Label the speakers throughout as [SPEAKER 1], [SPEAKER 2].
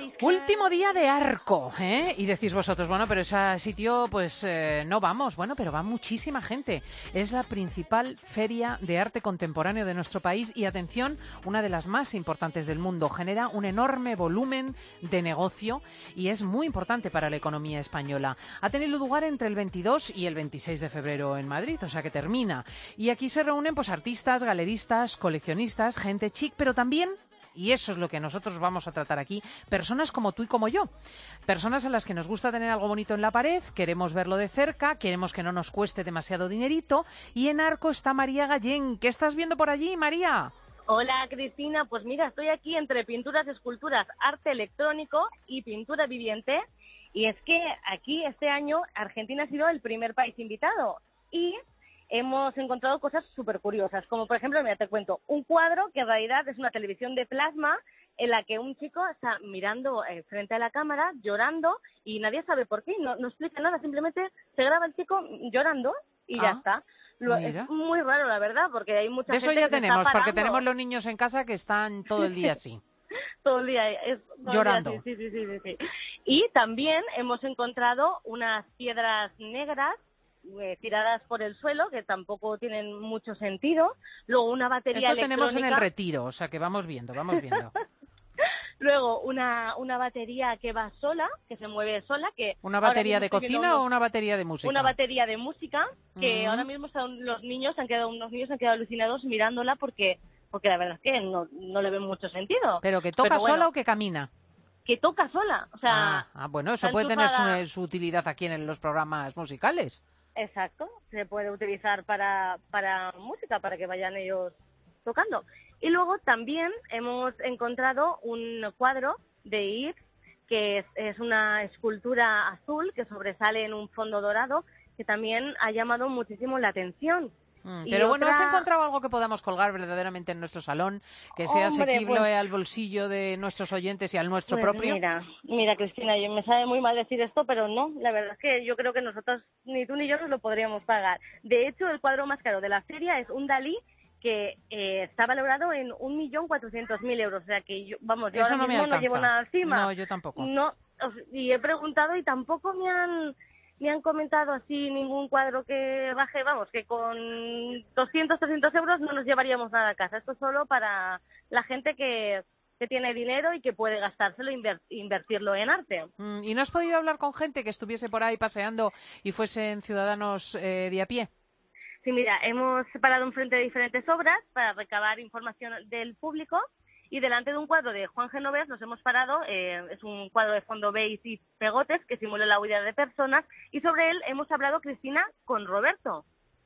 [SPEAKER 1] Último día de Arco, ¿eh? Y decís vosotros, bueno, pero ese sitio, pues no vamos. Bueno, pero va muchísima gente. Es la principal feria de arte contemporáneo de nuestro país y, atención, una de las más importantes del mundo. Genera un enorme volumen de negocio y es muy importante para la economía española. Ha tenido lugar entre el 22 y el 26 de febrero en Madrid, o sea que termina. Y aquí se reúnen pues artistas, galeristas, coleccionistas, gente chic, pero también, y eso es lo que nosotros vamos a tratar aquí, personas como tú y como yo. Personas a las que nos gusta tener algo bonito en la pared, queremos verlo de cerca, queremos que no nos cueste demasiado dinerito. Y en Arco está María Gallén. ¿Qué estás viendo por allí, María?
[SPEAKER 2] Hola, Cristina. Pues mira, estoy aquí entre pinturas, esculturas, arte electrónico y pintura viviente. Y es que aquí este año Argentina ha sido el primer país invitado. Y hemos encontrado cosas súper curiosas, como por ejemplo, mira, te cuento, un cuadro que en realidad es una televisión de plasma en la que un chico está mirando frente a la cámara, llorando, y nadie sabe por qué, no explica nada, simplemente se graba el chico llorando y ya está. Es muy raro, la verdad, porque hay mucha gente
[SPEAKER 1] de eso ya
[SPEAKER 2] que
[SPEAKER 1] tenemos,
[SPEAKER 2] se está
[SPEAKER 1] porque
[SPEAKER 2] parando.
[SPEAKER 1] tenemos los niños en casa que están todo el día así.
[SPEAKER 2] Todo el día,
[SPEAKER 1] llorando.
[SPEAKER 2] Sí. Y también hemos encontrado unas piedras negras tiradas por el suelo, que tampoco tienen mucho sentido. Luego una batería
[SPEAKER 1] electrónica. Esto tenemos en el Retiro, o sea que vamos viendo.
[SPEAKER 2] Luego una batería que va sola, que se mueve sola.
[SPEAKER 1] ¿Una batería de cocina o una batería de música?
[SPEAKER 2] Una batería de música, que ahora mismo unos niños han quedado alucinados mirándola porque la verdad es que no le ven mucho sentido.
[SPEAKER 1] ¿Pero que toca sola o que camina?
[SPEAKER 2] Que toca sola, o sea...
[SPEAKER 1] bueno, eso puede tener su utilidad aquí en los programas musicales.
[SPEAKER 2] Exacto, se puede utilizar para música, para que vayan ellos tocando. Y luego también hemos encontrado un cuadro de Yves, que es una escultura azul que sobresale en un fondo dorado, que también ha llamado muchísimo la atención.
[SPEAKER 1] Pero bueno, ¿has encontrado algo que podamos colgar verdaderamente en nuestro salón, que sea asequible al bolsillo de nuestros oyentes y al nuestro propio?
[SPEAKER 2] Mira, Cristina, me sabe muy mal decir esto, pero no, la verdad es que yo creo que nosotros, ni tú ni yo, nos lo podríamos pagar. De hecho, el cuadro más caro de la feria es un Dalí que está valorado en 1.400.000 euros, o sea que yo
[SPEAKER 1] Eso
[SPEAKER 2] ahora mismo no llevo nada encima.
[SPEAKER 1] No, yo tampoco.
[SPEAKER 2] No, y he preguntado y tampoco me han comentado así ningún cuadro que baje, que con 200, 300 euros no nos llevaríamos nada a casa. Esto es solo para la gente que tiene dinero y que puede gastárselo e invertirlo en arte.
[SPEAKER 1] ¿Y no has podido hablar con gente que estuviese por ahí paseando y fuesen ciudadanos de a pie?
[SPEAKER 2] Sí, mira, hemos separado enfrente de diferentes obras para recabar información del público. Y delante de un cuadro de Juan Genovés nos hemos parado, es un cuadro de fondo beige y pegotes que simula la huida de personas, y sobre él hemos hablado, Cristina, con Roberto.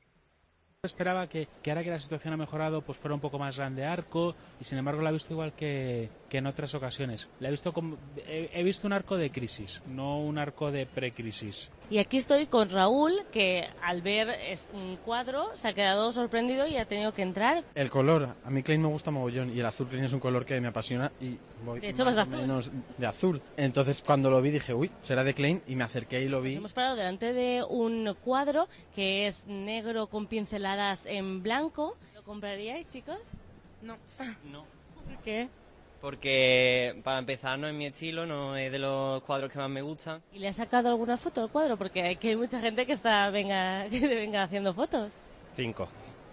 [SPEAKER 3] Esperaba que ahora que la situación ha mejorado pues fuera un poco más grande Arco, y sin embargo la he visto igual que en otras ocasiones. La he visto he visto un arco de crisis, no un arco de precrisis.
[SPEAKER 4] Y aquí estoy con Raúl, que al ver un cuadro se ha quedado sorprendido y ha tenido que entrar.
[SPEAKER 5] El color, a mí Klein me gusta mogollón, y el azul Klein es un color que me apasiona y voy
[SPEAKER 4] de hecho,
[SPEAKER 5] más
[SPEAKER 4] de
[SPEAKER 5] o
[SPEAKER 4] azul.
[SPEAKER 5] menos de azul. Entonces cuando lo vi dije, uy, será de Klein, y me acerqué y lo vi.
[SPEAKER 4] Nos hemos parado delante de un cuadro que es negro con pinceladas en blanco. ¿Lo compraríais, chicos?
[SPEAKER 6] No.
[SPEAKER 4] ¿Por qué?
[SPEAKER 6] Porque, para empezar, no es mi estilo, no es de los cuadros que más me gustan.
[SPEAKER 4] ¿Y le has sacado alguna foto al cuadro? Porque hay mucha gente que venga haciendo fotos.
[SPEAKER 6] 5.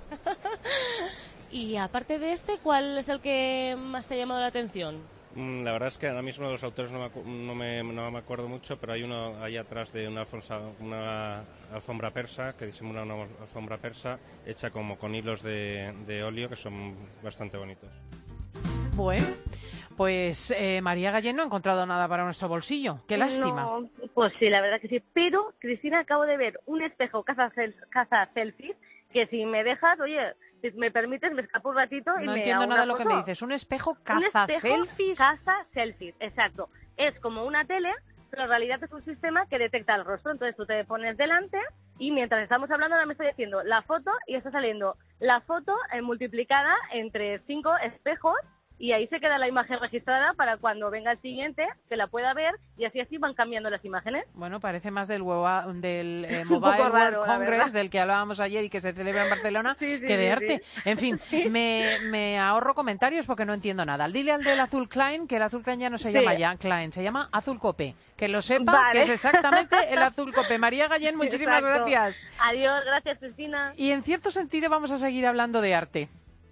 [SPEAKER 4] Y aparte de este, ¿cuál es el que más te ha llamado la atención?
[SPEAKER 7] La verdad es que ahora mismo de los autores no me acuerdo mucho, pero hay uno ahí atrás de una alfombra persa, que disimula una alfombra persa hecha como con hilos de óleo, que son bastante bonitos.
[SPEAKER 1] Bueno, pues María Gallén no ha encontrado nada para nuestro bolsillo. ¡Qué lástima!
[SPEAKER 2] No, pues sí, la verdad que sí. Pero, Cristina, acabo de ver un espejo caza selfies, que si me dejas, oye, si me permites, me escapo un ratito y
[SPEAKER 1] no
[SPEAKER 2] me
[SPEAKER 1] entiendo
[SPEAKER 2] hago
[SPEAKER 1] nada de
[SPEAKER 2] una
[SPEAKER 1] lo que
[SPEAKER 2] foto.
[SPEAKER 1] me dices. ¿Un espejo caza selfies?
[SPEAKER 2] Caza selfies, exacto. Es como una tele, pero en realidad es un sistema que detecta el rostro. Entonces tú te pones delante y mientras estamos hablando ahora me estoy haciendo la foto y está saliendo la foto multiplicada entre 5 espejos y ahí se queda la imagen registrada para cuando venga el siguiente que la pueda ver y así van cambiando las imágenes.
[SPEAKER 1] Bueno, parece más del Mobile
[SPEAKER 2] poco raro,
[SPEAKER 1] World
[SPEAKER 2] la
[SPEAKER 1] Congress,
[SPEAKER 2] verdad.
[SPEAKER 1] del que hablábamos ayer y que se celebra en Barcelona,
[SPEAKER 2] Sí,
[SPEAKER 1] que de
[SPEAKER 2] sí,
[SPEAKER 1] arte.
[SPEAKER 2] sí.
[SPEAKER 1] En fin, me ahorro comentarios porque no entiendo nada. Dile al del Azul Klein que el Azul Klein ya no se
[SPEAKER 2] Sí.
[SPEAKER 1] llama ya Klein, se llama Azul Cope. Que lo sepa,
[SPEAKER 2] Vale.
[SPEAKER 1] que es exactamente el Azul Cope. María Gallén, muchísimas
[SPEAKER 2] Exacto.
[SPEAKER 1] gracias.
[SPEAKER 2] Adiós, gracias Cristina.
[SPEAKER 1] Y en cierto sentido vamos a seguir hablando de arte.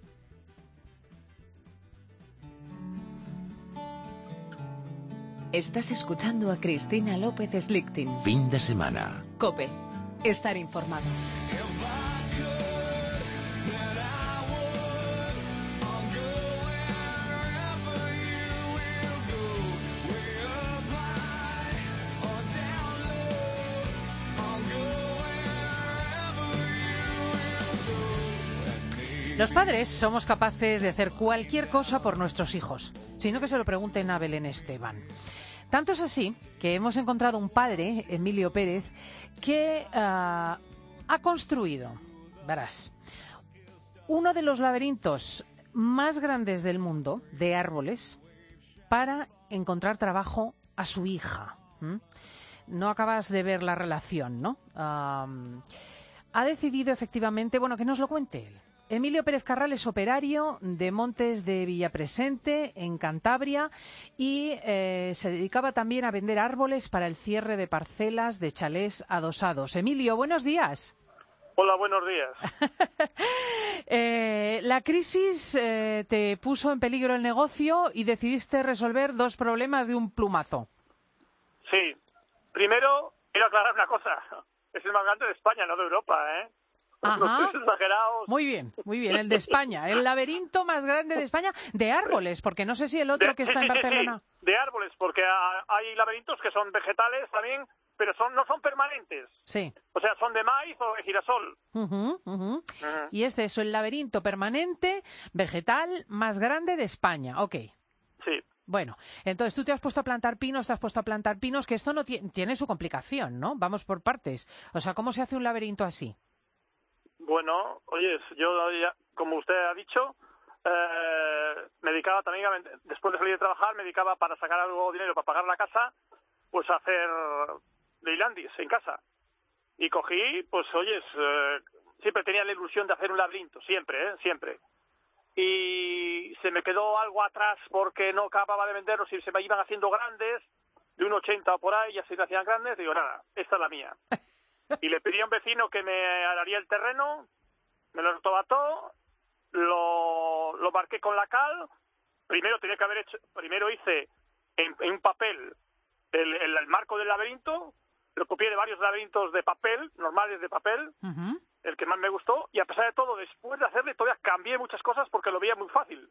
[SPEAKER 8] Estás escuchando a Cristina López Slichting.
[SPEAKER 9] Fin de semana.
[SPEAKER 8] COPE. Estar informado.
[SPEAKER 1] Los padres somos capaces de hacer cualquier cosa por nuestros hijos, sino que se lo pregunten a Belén Esteban. Tanto es así que hemos encontrado un padre, Emilio Pérez, que ha construido, verás, uno de los laberintos más grandes del mundo de árboles para encontrar trabajo a su hija. No acabas de ver la relación, ¿no? Ha decidido efectivamente, bueno, que nos lo cuente él. Emilio Pérez Carral es operario de Montes de Villapresente, en Cantabria, y se dedicaba también a vender árboles para el cierre de parcelas de chalés adosados. Emilio, buenos días.
[SPEAKER 10] Hola, buenos días.
[SPEAKER 1] La crisis te puso en peligro el negocio y decidiste resolver dos problemas de un plumazo.
[SPEAKER 10] Sí. Primero, quiero aclarar una cosa. Es el más grande de España, no de Europa, ¿eh?
[SPEAKER 1] Ajá.
[SPEAKER 10] No estéis exagerados.
[SPEAKER 1] Muy bien, el de España, el laberinto más grande de España de árboles, porque no sé si el otro que está en Barcelona.
[SPEAKER 10] Sí, de árboles, porque hay laberintos que son vegetales también, pero no son permanentes.
[SPEAKER 1] Sí.
[SPEAKER 10] O sea, son de maíz o de girasol.
[SPEAKER 1] Y este es el laberinto permanente vegetal más grande de España. Ok.
[SPEAKER 10] Sí.
[SPEAKER 1] Bueno, entonces tú te has puesto a plantar pinos, que esto no tiene su complicación, ¿no? Vamos por partes. O sea, ¿cómo se hace un laberinto así?
[SPEAKER 10] Bueno, oye, yo, ya, como usted ha dicho, me dedicaba también, después de salir de trabajar, me dedicaba para sacar algo de dinero para pagar la casa, pues a hacer Leylandis en casa. Y cogí, pues oyes, siempre tenía la ilusión de hacer un laberinto, siempre. Y se me quedó algo atrás porque no acababa de venderlos y se me iban haciendo grandes, de 1,80 por ahí, ya se me hacían grandes, digo, nada, esta es la mía. Y le pedí a un vecino que me araría el terreno, me lo retobató, lo marqué con la cal. Primero hice en un papel el marco del laberinto, lo copié de varios laberintos de papel, normales de papel, el que más me gustó, y a pesar de todo, después de hacerle, todavía cambié muchas cosas porque lo veía muy fácil.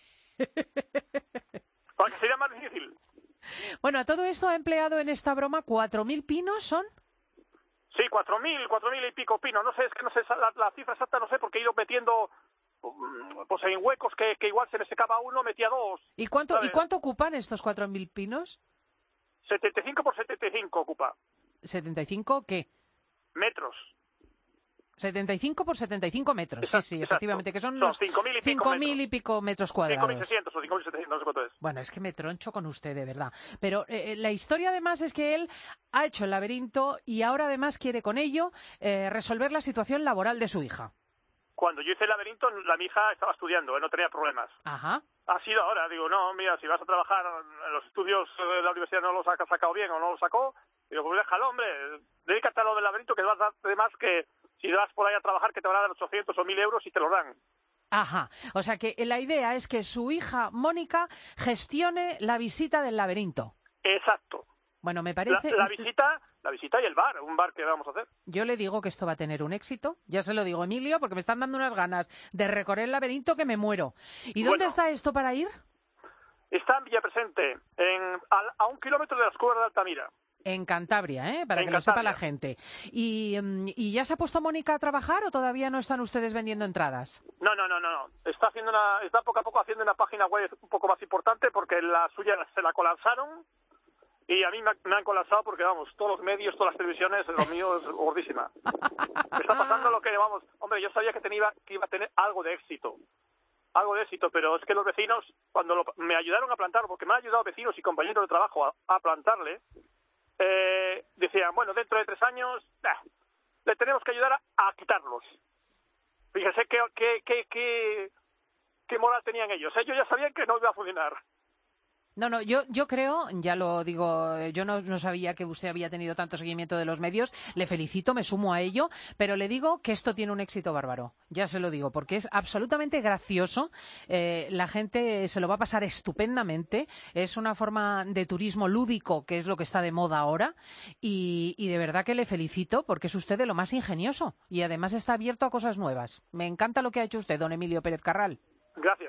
[SPEAKER 10] Para que sería más difícil.
[SPEAKER 1] Bueno, a todo esto ha empleado en esta broma 4.000 pinos, ¿son?
[SPEAKER 10] Sí, 4.000 y pico pinos. No sé, es que no sé la cifra exacta, no sé, porque he ido metiendo pues en huecos que igual se me secaba uno, metía dos.
[SPEAKER 1] ¿Y cuánto ocupan estos 4.000 pinos?
[SPEAKER 10] 75 por 75 ocupa.
[SPEAKER 1] ¿75 qué?
[SPEAKER 10] Metros.
[SPEAKER 1] 75 por 75 metros,
[SPEAKER 10] Exacto,
[SPEAKER 1] sí, efectivamente, que son los
[SPEAKER 10] 5.000
[SPEAKER 1] y pico metros cuadrados.
[SPEAKER 10] 5.600 o 5.700, no sé cuánto es.
[SPEAKER 1] Bueno, es que me troncho con usted, de verdad. Pero la historia, además, es que él ha hecho el laberinto y ahora, además, quiere con ello resolver la situación laboral de su hija.
[SPEAKER 10] Cuando yo hice el laberinto, mi hija estaba estudiando, no tenía problemas.
[SPEAKER 1] Ajá.
[SPEAKER 10] Ha sido ahora, digo, no, mira, si vas a trabajar en los estudios de la universidad no los has sacado bien o no los sacó, digo, pues déjalo, hombre, dedícate a lo del laberinto, que vas a dar además que si vas por ahí a trabajar que te van a dar 800 o 1.000 euros y te los dan.
[SPEAKER 1] Ajá, o sea que la idea es que su hija Mónica gestione la visita del laberinto.
[SPEAKER 10] Exacto.
[SPEAKER 1] Bueno, me parece...
[SPEAKER 10] La visita y el bar, un bar que vamos a hacer.
[SPEAKER 1] Yo le digo que esto va a tener un éxito, ya se lo digo, Emilio, porque me están dando unas ganas de recorrer el laberinto que me muero. ¿Y dónde está esto para ir?
[SPEAKER 10] Está en Villapresente, a 1 kilómetro de las Cuevas de Altamira.
[SPEAKER 1] En Cantabria, para que lo sepa la gente. ¿Y ya se ha puesto Mónica a trabajar o todavía no están ustedes vendiendo entradas?
[SPEAKER 10] No. Está poco a poco haciendo una página web un poco más importante porque la suya se la colapsaron y a mí me han colapsado porque, vamos, todos los medios, todas las televisiones, lo mío es gordísima. Me está pasando lo que, vamos, hombre, yo sabía que iba a tener algo de éxito. algo de éxito, pero es que los vecinos, cuando me ayudaron a plantar, porque me han ayudado vecinos y compañeros de trabajo a plantarle, decían, bueno, dentro de 3 años le tenemos que ayudar a quitarlos. Fíjese qué moral tenían ellos. Ellos ya sabían que no iba a funcionar.
[SPEAKER 1] No, yo creo, ya lo digo, yo no sabía que usted había tenido tanto seguimiento de los medios, le felicito, me sumo a ello, pero le digo que esto tiene un éxito bárbaro, ya se lo digo, porque es absolutamente gracioso, la gente se lo va a pasar estupendamente, es una forma de turismo lúdico, que es lo que está de moda ahora, y de verdad que le felicito, porque es usted de lo más ingenioso, y además está abierto a cosas nuevas. Me encanta lo que ha hecho usted, don Emilio Pérez Carral.
[SPEAKER 10] Gracias.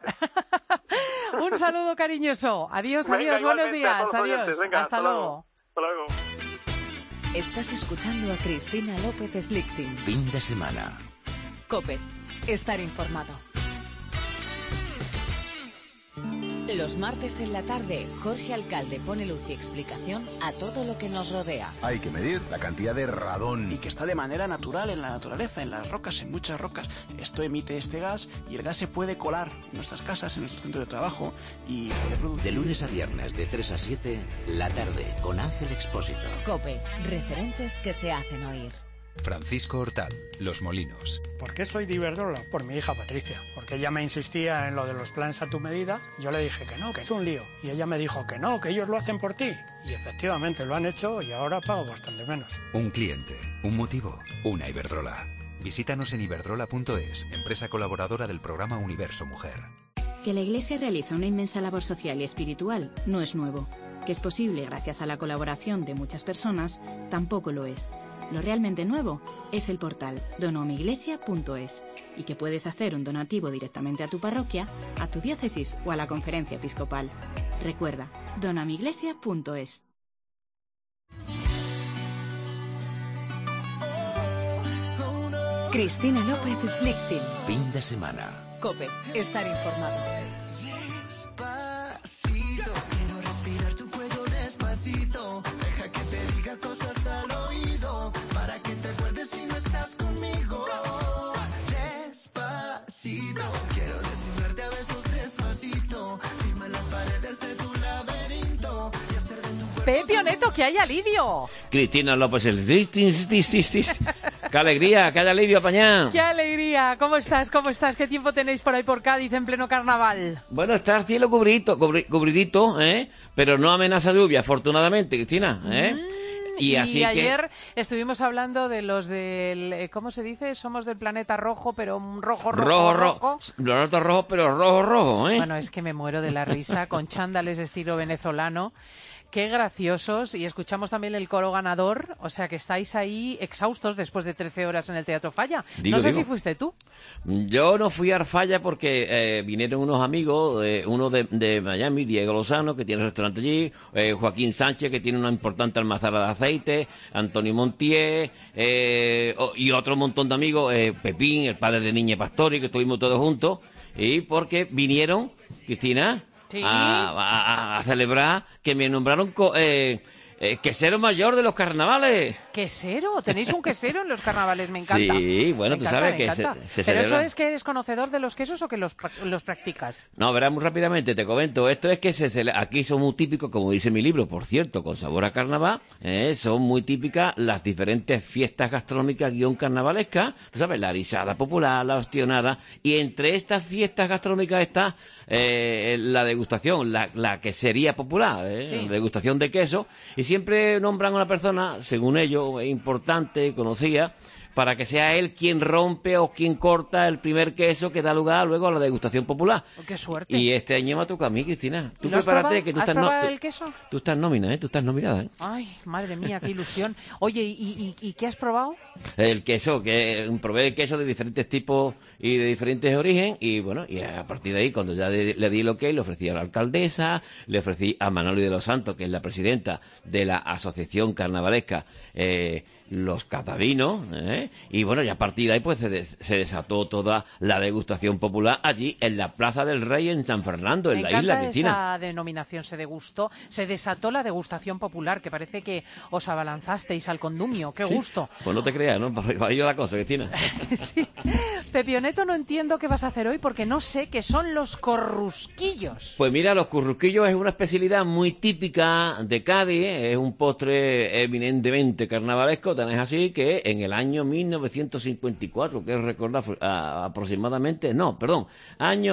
[SPEAKER 1] Un saludo cariñoso. Adiós, buenos días. Adiós.
[SPEAKER 10] Venga,
[SPEAKER 1] hasta luego.
[SPEAKER 10] Hasta luego.
[SPEAKER 8] Estás escuchando a Cristina López Slichting.
[SPEAKER 9] Fin de semana.
[SPEAKER 8] COPE. Estar informado. Los martes en la tarde, Jorge Alcalde pone luz y explicación a todo lo que nos rodea.
[SPEAKER 11] Hay que medir la cantidad de radón.
[SPEAKER 12] Y que está de manera natural en la naturaleza, en las rocas, en muchas rocas. Esto emite este gas y el gas se puede colar en nuestras casas, en nuestro centro de trabajo y puede producir...
[SPEAKER 9] De lunes a viernes, de 3 a 7, la tarde, con Ángel Expósito.
[SPEAKER 8] COPE. Referentes que se hacen oír.
[SPEAKER 13] Francisco Hortal, Los Molinos.
[SPEAKER 14] ¿Por qué soy de Iberdrola? Por mi hija Patricia, porque ella me insistía en lo de los planes a tu medida. Yo le dije que no, que es un lío. Y ella me dijo que no, que ellos lo hacen por ti. Y efectivamente lo han hecho y ahora pago bastante menos.
[SPEAKER 13] Un cliente, un motivo, una Iberdrola. Visítanos en iberdrola.es, empresa colaboradora del programa Universo Mujer.
[SPEAKER 15] Que la Iglesia realiza una inmensa labor social y espiritual no es nuevo. Que es posible gracias a la colaboración de muchas personas, tampoco lo es. Lo realmente nuevo es el portal donoamiglesia.es y que puedes hacer un donativo directamente a tu parroquia, a tu diócesis o a la conferencia episcopal. Recuerda, donoamiglesia.es.
[SPEAKER 8] Cristina López Slichting.
[SPEAKER 9] Fin de semana.
[SPEAKER 8] COPE. Estar informado.
[SPEAKER 16] Despacito, quiero respirar tu cuello despacito. Deja que te diga cosas al oído para que te acuerdes si no estás conmigo. Despacito, quiero desnudarte a besos despacito. Firma las paredes de tu laberinto y hacer de tu cuerpo...
[SPEAKER 1] Pepio Neto, que hay alivio.
[SPEAKER 17] Cristina López Slichting. ¡Qué alegría! ¡Qué alivio, pañán!
[SPEAKER 1] ¡Qué alegría! ¿Cómo estás? ¿Qué tiempo tenéis por ahí por Cádiz en pleno carnaval?
[SPEAKER 17] Bueno, está el cielo cubridito, pero no amenaza lluvia, afortunadamente, Cristina, Y así
[SPEAKER 1] ayer estuvimos hablando de los del... ¿Cómo se dice? Somos del planeta rojo, pero un rojo.
[SPEAKER 17] Planeta rojo, pero rojo,
[SPEAKER 1] Bueno, es que me muero de la risa con chándales estilo venezolano. Qué graciosos. Y escuchamos también el coro ganador. O sea que estáis ahí exhaustos después de 13 horas en el Teatro Falla. No sé si fuiste tú.
[SPEAKER 17] Yo no fui a Falla porque vinieron unos amigos, uno de Miami, Diego Lozano, que tiene un restaurante allí, Joaquín Sánchez, que tiene una importante almazara de aceite, Antonio Montier, y otro montón de amigos, Pepín, el padre de Niña Pastori, que estuvimos todos juntos, y porque vinieron, Cristina...
[SPEAKER 1] Sí.
[SPEAKER 17] A celebrar que me nombraron quesero mayor de los carnavales.
[SPEAKER 1] ¿Quesero? ¿Tenéis un quesero en los carnavales? Me encanta.
[SPEAKER 17] Sí, bueno, tú sabes que se
[SPEAKER 1] ¿Pero
[SPEAKER 17] celebra.
[SPEAKER 1] eso es que eres conocedor de los quesos o que los practicas?
[SPEAKER 17] No, verás, muy rápidamente te comento. Esto es que aquí son muy típicos, como dice mi libro, por cierto, con sabor a carnaval, son muy típicas las diferentes fiestas gastronómicas carnavalescas. Tú sabes, la arisada popular, la ostionada, y entre estas fiestas gastronómicas está la degustación, la quesería popular,
[SPEAKER 1] Sí.
[SPEAKER 17] La degustación de queso, y siempre nombran a una persona, según ellos, importante, conocida, para que sea él quien rompe o quien corta el primer queso que da lugar luego a la degustación popular.
[SPEAKER 1] Oh, ¡qué suerte!
[SPEAKER 17] Y este año me toca a mí, Cristina. Tú
[SPEAKER 1] ¿Lo has
[SPEAKER 17] prepárate,
[SPEAKER 1] probado?
[SPEAKER 17] que tú
[SPEAKER 1] ¿Has
[SPEAKER 17] estás
[SPEAKER 1] probado el queso?
[SPEAKER 17] Tú estás nómina, tú estás nominada,
[SPEAKER 1] Ay, madre mía, qué ilusión. Oye, ¿y qué has probado?
[SPEAKER 17] El queso, que probé el queso de diferentes tipos y de diferentes origen, y bueno, y a partir de ahí, cuando ya le di el ok, le ofrecí a la alcaldesa, le ofrecí a Manoli de los Santos, que es la presidenta de la asociación carnavalesca, los catavinos, Y bueno, ya a partir de ahí pues se desató toda la degustación popular allí en la Plaza del Rey en San Fernando, en la isla, Cristina.
[SPEAKER 1] Esa denominación se desató la degustación popular, que parece que os abalanzasteis al condumio. ¡Qué gusto!
[SPEAKER 17] Pues no te creas, ¿no? Para ello la cosa, Cristina.
[SPEAKER 1] Sí. Pepioneto, no entiendo qué vas a hacer hoy porque no sé qué son los corrusquillos.
[SPEAKER 17] Pues mira, los currusquillos es una especialidad muy típica de Cádiz, es un postre eminentemente carnavalesco, tan es así que en el año 1954, que recordar aproximadamente, año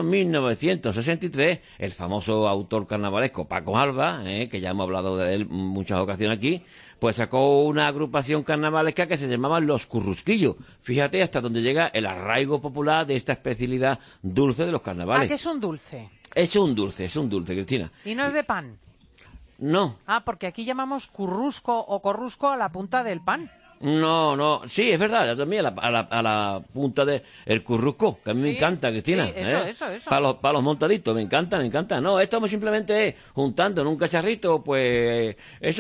[SPEAKER 17] 1963, el famoso autor carnavalesco Paco Alba, que ya hemos hablado de él en muchas ocasiones aquí, pues sacó una agrupación carnavalesca que se llamaba Los Currusquillos. Fíjate hasta dónde llega el arraigo popular de esta especialidad dulce de los carnavales.
[SPEAKER 1] ¿A qué es un dulce?
[SPEAKER 17] Es un dulce, Cristina.
[SPEAKER 1] ¿Y no es de pan?
[SPEAKER 17] No.
[SPEAKER 1] Ah, porque aquí llamamos currusco o corrusco a la punta del pan.
[SPEAKER 17] No, sí, es verdad, yo también a la punta del currusco, que a mí me encanta, Cristina.
[SPEAKER 1] Sí, eso.
[SPEAKER 17] Para los montaditos, me encanta. No, esto simplemente es juntando en un cacharrito, pues,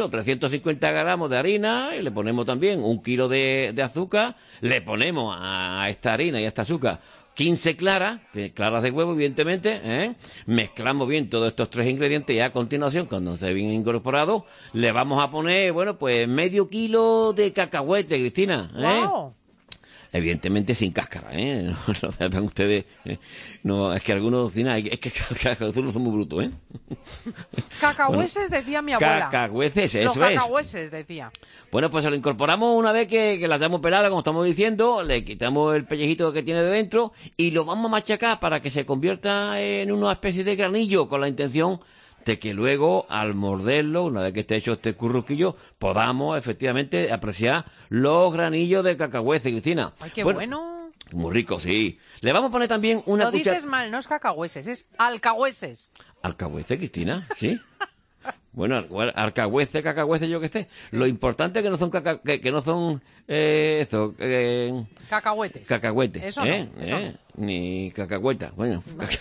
[SPEAKER 17] 350 gramos de harina, y le ponemos también 1 kilo de azúcar, le ponemos a esta harina y a esta azúcar 15 claras de huevo, evidentemente, mezclamos bien todos estos 3 ingredientes y a continuación, cuando esté bien incorporado, le vamos a poner, pues medio kilo de cacahuete, Cristina.
[SPEAKER 1] ¡Wow!
[SPEAKER 17] Evidentemente sin cáscara, no vean ustedes, no, es que algunos cocinan, es que algunos son muy brutos,
[SPEAKER 1] Cacahueses, decía mi abuela.
[SPEAKER 17] Cacahueces, eso es.
[SPEAKER 1] Los cacahueses, decía.
[SPEAKER 17] Bueno, pues se lo incorporamos una vez que la tenemos pelada, como estamos diciendo, le quitamos el pellejito que tiene de dentro y lo vamos a machacar para que se convierta en una especie de granillo, con la intención de que luego, al morderlo, una vez que esté hecho este currusquillo, podamos efectivamente apreciar los granillos de cacahuete, Cristina.
[SPEAKER 1] ¡Ay, qué bueno!
[SPEAKER 17] Muy rico, sí. Le vamos a poner también una cuchara...
[SPEAKER 1] Lo dices mal, no es cacahueses, es alcahueses.
[SPEAKER 17] ¿Alcahuete, Cristina? Sí. Bueno, alcahuete, cacahuete, yo qué sé. Lo importante es que no son
[SPEAKER 1] cacahuetes.
[SPEAKER 17] Cacahuetes.
[SPEAKER 1] Eso no.
[SPEAKER 17] Ni cacahueta. Bueno.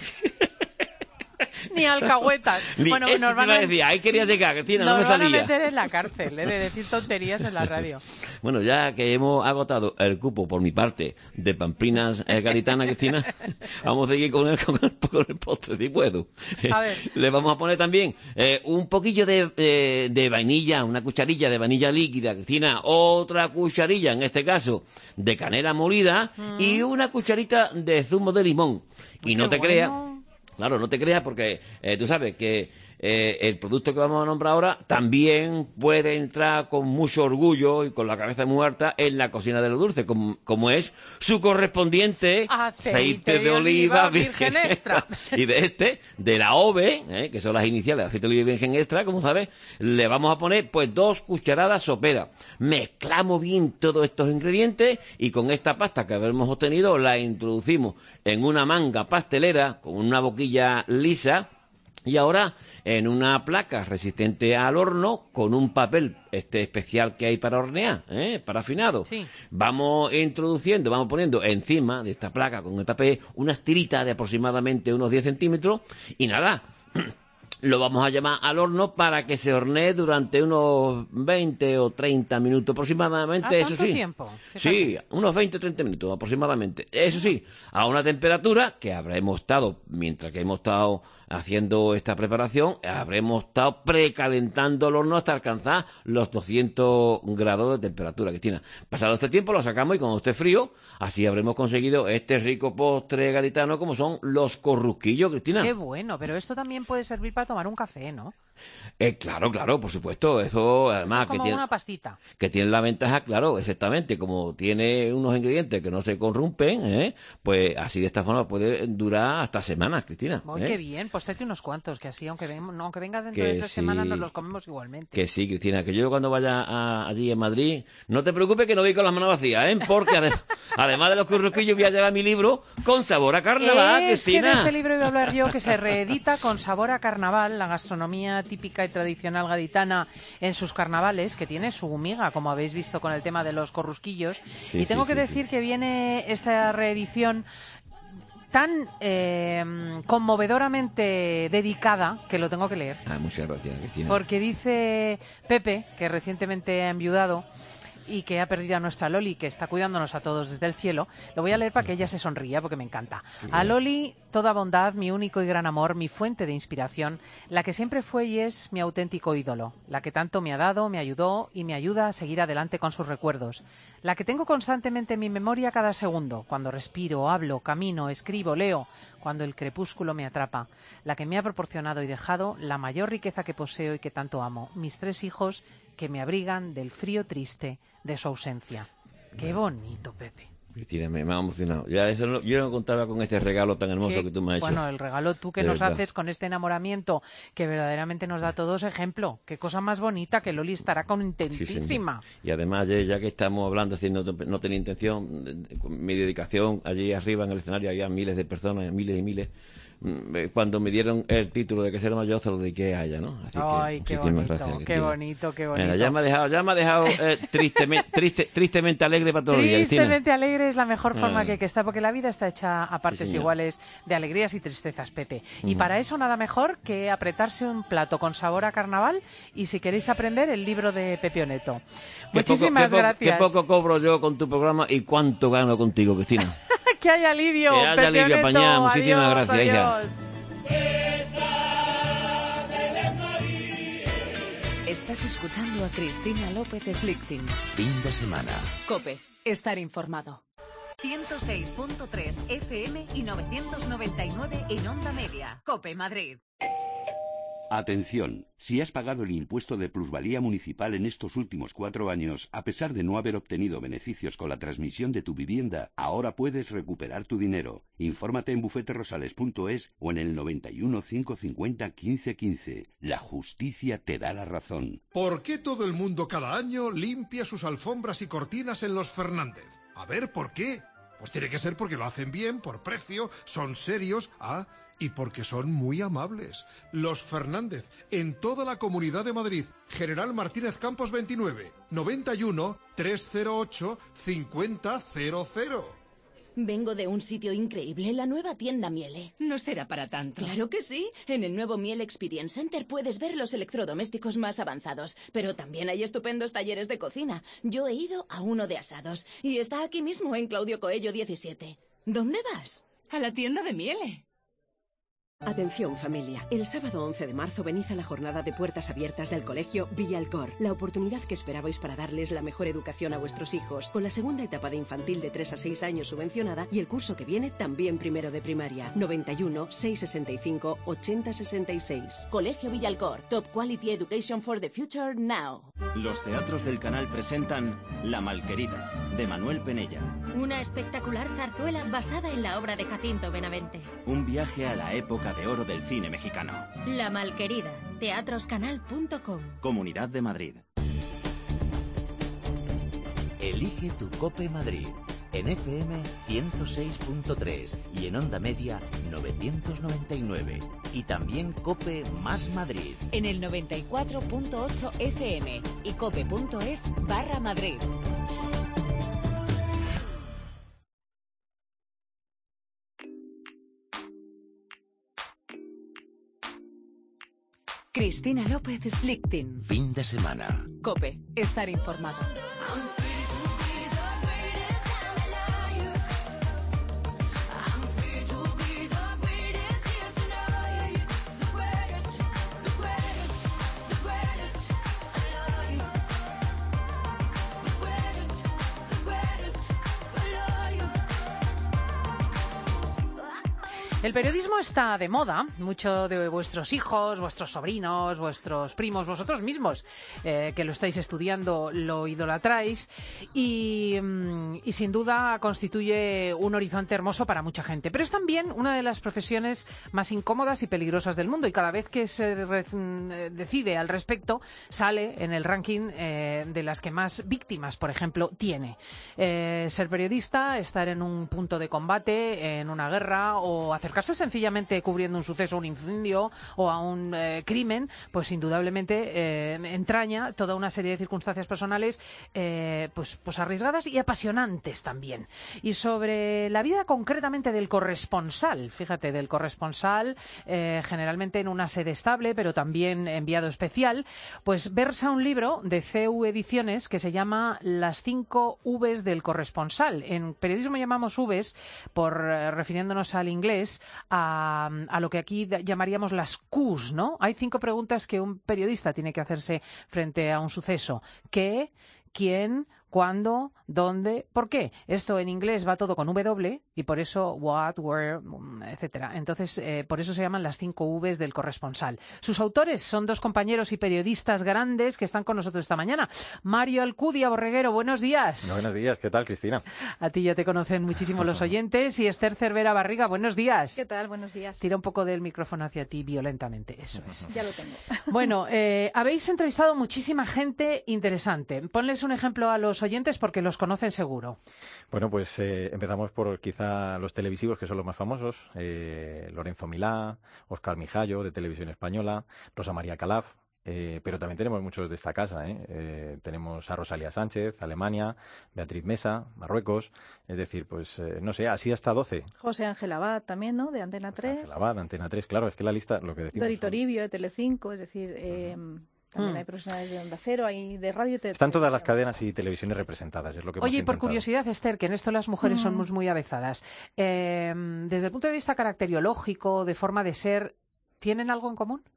[SPEAKER 1] Ni alcahuetas.
[SPEAKER 17] Bueno, nos van a decir, ahí quería llegar, Cristina, no me salía.
[SPEAKER 1] Nos van a meter en la cárcel, de decir tonterías en la radio.
[SPEAKER 17] Bueno, ya que hemos agotado el cupo, por mi parte, de pamplinas gaditanas, Cristina, vamos a seguir con el postre, si puedo.
[SPEAKER 1] A ver.
[SPEAKER 17] Le vamos a poner también un poquillo de vainilla, una cucharilla de vainilla líquida, Cristina, otra cucharilla, en este caso, de canela molida, y una cucharita de zumo de limón. Y no te creas... Claro, no te creas porque tú sabes que el producto que vamos a nombrar ahora también puede entrar con mucho orgullo y con la cabeza muy alta en la cocina de lo dulce, como es su correspondiente aceite de oliva virgen extra. Y de la OVE, que son las iniciales de aceite de oliva virgen extra, como sabes, le vamos a poner pues 2 cucharadas soperas. Mezclamos bien todos estos ingredientes y con esta pasta que habremos obtenido la introducimos en una manga pastelera con una boquilla lisa. Y ahora en una placa resistente al horno con un papel especial que hay para hornear, para afinado.
[SPEAKER 1] Sí.
[SPEAKER 17] Vamos poniendo encima de esta placa con el papel unas tiritas de aproximadamente unos 10 centímetros y nada, lo vamos a llevar al horno para que se hornee durante unos 20 o 30 minutos aproximadamente.
[SPEAKER 1] ¿Tanto tiempo?
[SPEAKER 17] Sí, unos 20 o 30 minutos aproximadamente. Eso sí, a una temperatura que habremos estado, mientras que hemos estado haciendo esta preparación, habremos estado precalentando el horno hasta alcanzar los 200 grados de temperatura, Cristina. Pasado este tiempo lo sacamos y cuando esté frío, así habremos conseguido este rico postre gaditano como son los corrusquillos, Cristina.
[SPEAKER 1] Qué bueno, pero esto también puede servir para tomar un café, ¿no?
[SPEAKER 17] Claro, por supuesto. Eso además
[SPEAKER 1] es como
[SPEAKER 17] que tiene
[SPEAKER 1] una pastita.
[SPEAKER 17] Que tiene la ventaja, claro, exactamente, como tiene unos ingredientes que no se corrompen, pues así de esta forma puede durar hasta semanas, Cristina.
[SPEAKER 1] Qué bien, pues tráete unos cuantos, que así, aunque vengas dentro de 3 semanas, nos los comemos igualmente.
[SPEAKER 17] Que sí, Cristina, que yo cuando vaya allí en Madrid, no te preocupes que no voy con las manos vacías, porque además de los currusquillos voy a llevar mi libro Con sabor a carnaval, Cristina.
[SPEAKER 1] Que de este libro iba a hablar yo, que se reedita Con sabor a carnaval, la gastronomía típica y tradicional gaditana en sus carnavales, que tiene su miga, como habéis visto con el tema de los corrusquillos. Sí, y tengo que decir que viene esta reedición tan conmovedoramente dedicada que lo tengo que leer.
[SPEAKER 17] Muchas gracias, Cristina.
[SPEAKER 1] Porque dice Pepe, que recientemente ha enviudado, y que ha perdido a nuestra Loli, que está cuidándonos a todos desde el cielo, lo voy a leer para que ella se sonría, porque me encanta. A Loli, toda bondad, mi único y gran amor, mi fuente de inspiración, la que siempre fue y es mi auténtico ídolo, la que tanto me ha dado, me ayudó y me ayuda a seguir adelante con sus recuerdos, la que tengo constantemente en mi memoria cada segundo, cuando respiro, hablo, camino, escribo, leo, cuando el crepúsculo me atrapa, la que me ha proporcionado y dejado la mayor riqueza que poseo y que tanto amo, mis 3 hijos que me abrigan del frío triste de su ausencia. Qué bonito, Pepe.
[SPEAKER 17] Cristina, me ha emocionado. Yo no contaba con este regalo tan hermoso que tú me has hecho.
[SPEAKER 1] Bueno, el regalo tú que nos haces con este enamoramiento que verdaderamente nos da a todos ejemplo. Qué cosa más bonita, que Loli estará contentísima.
[SPEAKER 17] Sí, y además, ya que estamos hablando, si no tenía intención, mi dedicación allí arriba en el escenario había miles de personas, miles y miles. Cuando me dieron el título de que ser mayor, se lo dediqué a ella, ¿no? Así
[SPEAKER 1] Ay,
[SPEAKER 17] que,
[SPEAKER 1] qué bonito,
[SPEAKER 17] gracias,
[SPEAKER 1] qué bonito, qué bonito.
[SPEAKER 17] Bueno, ya me ha dejado tristemente alegre para todo el día, Cristina.
[SPEAKER 1] Tristemente alegre es la mejor forma que hay que estar, porque la vida está hecha a partes iguales de alegrías y tristezas, Pepe. Y para eso nada mejor que apretarse un plato con sabor a carnaval y, si queréis aprender, el libro de Pepioneto. Muchísimas gracias.
[SPEAKER 17] Qué poco cobro yo con tu programa y cuánto gano contigo, Cristina.
[SPEAKER 1] Que haya alivio,
[SPEAKER 17] que haya alivio, Pañá. Muchísimas gracias, hija.
[SPEAKER 8] Estás escuchando a Cristina López Slichting.
[SPEAKER 9] Fin de semana.
[SPEAKER 8] COPE. Estar informado. 106.3 FM y 999 en Onda Media. COPE Madrid.
[SPEAKER 18] Atención, si has pagado el impuesto de plusvalía municipal en estos últimos 4 años, a pesar de no haber obtenido beneficios con la transmisión de tu vivienda, ahora puedes recuperar tu dinero. Infórmate en bufeterosales.es o en el 91 550 1515. La justicia te da la razón.
[SPEAKER 19] ¿Por qué todo el mundo cada año limpia sus alfombras y cortinas en los Fernández? A ver, ¿por qué? Pues tiene que ser porque lo hacen bien, por precio, son serios, y porque son muy amables. Los Fernández, en toda la Comunidad de Madrid. General Martínez Campos 29, 91 308 5000.
[SPEAKER 20] Vengo de un sitio increíble, la nueva tienda Miele.
[SPEAKER 21] No será para tanto.
[SPEAKER 20] Claro que sí. En el nuevo Miele Experience Center puedes ver los electrodomésticos más avanzados, pero también hay estupendos talleres de cocina. Yo he ido a uno de asados y está aquí mismo en Claudio Coello 17. ¿Dónde vas?
[SPEAKER 21] A la tienda de Miele.
[SPEAKER 22] Atención familia, el sábado 11 de marzo venid a la jornada de puertas abiertas del colegio Villalcor, la oportunidad que esperabais para darles la mejor educación a vuestros hijos, con la segunda etapa de infantil de 3 a 6 años subvencionada y el curso que viene también primero de primaria. 91 665 8066.
[SPEAKER 20] Colegio Villalcor, Top Quality Education for the Future Now.
[SPEAKER 23] Los teatros del canal presentan La Malquerida, de Manuel Penella.
[SPEAKER 24] Una espectacular zarzuela basada en la obra de Jacinto Benavente.
[SPEAKER 23] Un viaje a la época de oro del cine mexicano.
[SPEAKER 24] La Malquerida, teatroscanal.com.
[SPEAKER 23] Comunidad de Madrid.
[SPEAKER 9] Elige tu COPE Madrid. En FM 106.3 y en Onda Media 999. Y también COPE más Madrid.
[SPEAKER 8] En el 94.8 FM y cope.es/Madrid. Cristina López Slichting.
[SPEAKER 9] Fin de semana.
[SPEAKER 8] COPE. Estar informado.
[SPEAKER 1] El periodismo está de moda. Muchos de vuestros hijos, vuestros sobrinos, vuestros primos, vosotros mismos, que lo estáis estudiando, lo idolatráis y sin duda constituye un horizonte hermoso para mucha gente. Pero es también una de las profesiones más incómodas y peligrosas del mundo, y cada vez que se decide al respecto sale en el ranking de las que más víctimas, por ejemplo, tiene. Ser periodista, estar en un punto de combate, en una guerra o acercarse dedicarse sencillamente cubriendo un suceso, un incendio o a un crimen, pues indudablemente entraña toda una serie de circunstancias personales pues arriesgadas y apasionantes también. Y sobre la vida concretamente del corresponsal, fíjate, del corresponsal, generalmente en una sede estable, pero también enviado especial, pues versa un libro de CEU Ediciones que se llama Las 5 Vs del corresponsal. En periodismo llamamos Vs, refiriéndonos al inglés, a lo que aquí llamaríamos las Qs, ¿no? Hay 5 preguntas que un periodista tiene que hacerse frente a un suceso. ¿Qué? ¿Quién? ¿Cuándo? ¿Dónde? ¿Por qué? Esto en inglés va todo con W y por eso what, where, etcétera. Entonces, por eso se llaman las 5 Vs del corresponsal. Sus autores son 2 compañeros y periodistas grandes que están con nosotros esta mañana. Mario Alcudia Borreguero, buenos días.
[SPEAKER 3] Buenos días, ¿qué tal, Cristina?
[SPEAKER 1] A ti ya te conocen muchísimo los oyentes. Y Esther Cervera Barriga, buenos días.
[SPEAKER 4] ¿Qué tal? Buenos días.
[SPEAKER 1] Tira un poco del micrófono hacia ti violentamente, eso es.
[SPEAKER 4] Ya lo tengo.
[SPEAKER 1] Bueno, habéis entrevistado muchísima gente interesante. Ponles un ejemplo a los oyentes porque los conocen seguro.
[SPEAKER 3] Bueno, pues empezamos por quizá los televisivos, que son los más famosos. Lorenzo Milá, Óscar Mijallo, de Televisión Española, Rosa María Calaf. Pero también tenemos muchos de esta casa. Tenemos a Rosalía Sánchez, Alemania, Beatriz Mesa, Marruecos. Es decir, pues no sé, así hasta 12.
[SPEAKER 4] José Ángel Abad también, ¿no? De Antena 3.
[SPEAKER 3] Ángel Abad, Antena 3, claro, es que la lista, lo que decimos.
[SPEAKER 4] Dori Toribio, de Telecinco, es decir... También hay profesionales de Onda Cero, hay de radio y televisión.
[SPEAKER 3] Están todas las cadenas y televisiones representadas, es lo que hemos
[SPEAKER 1] Oye, y por
[SPEAKER 3] intentado.
[SPEAKER 1] curiosidad, Esther, que en esto las mujeres somos muy avezadas. Desde el punto de vista caracteriológico, de forma de ser, ¿tienen algo en común?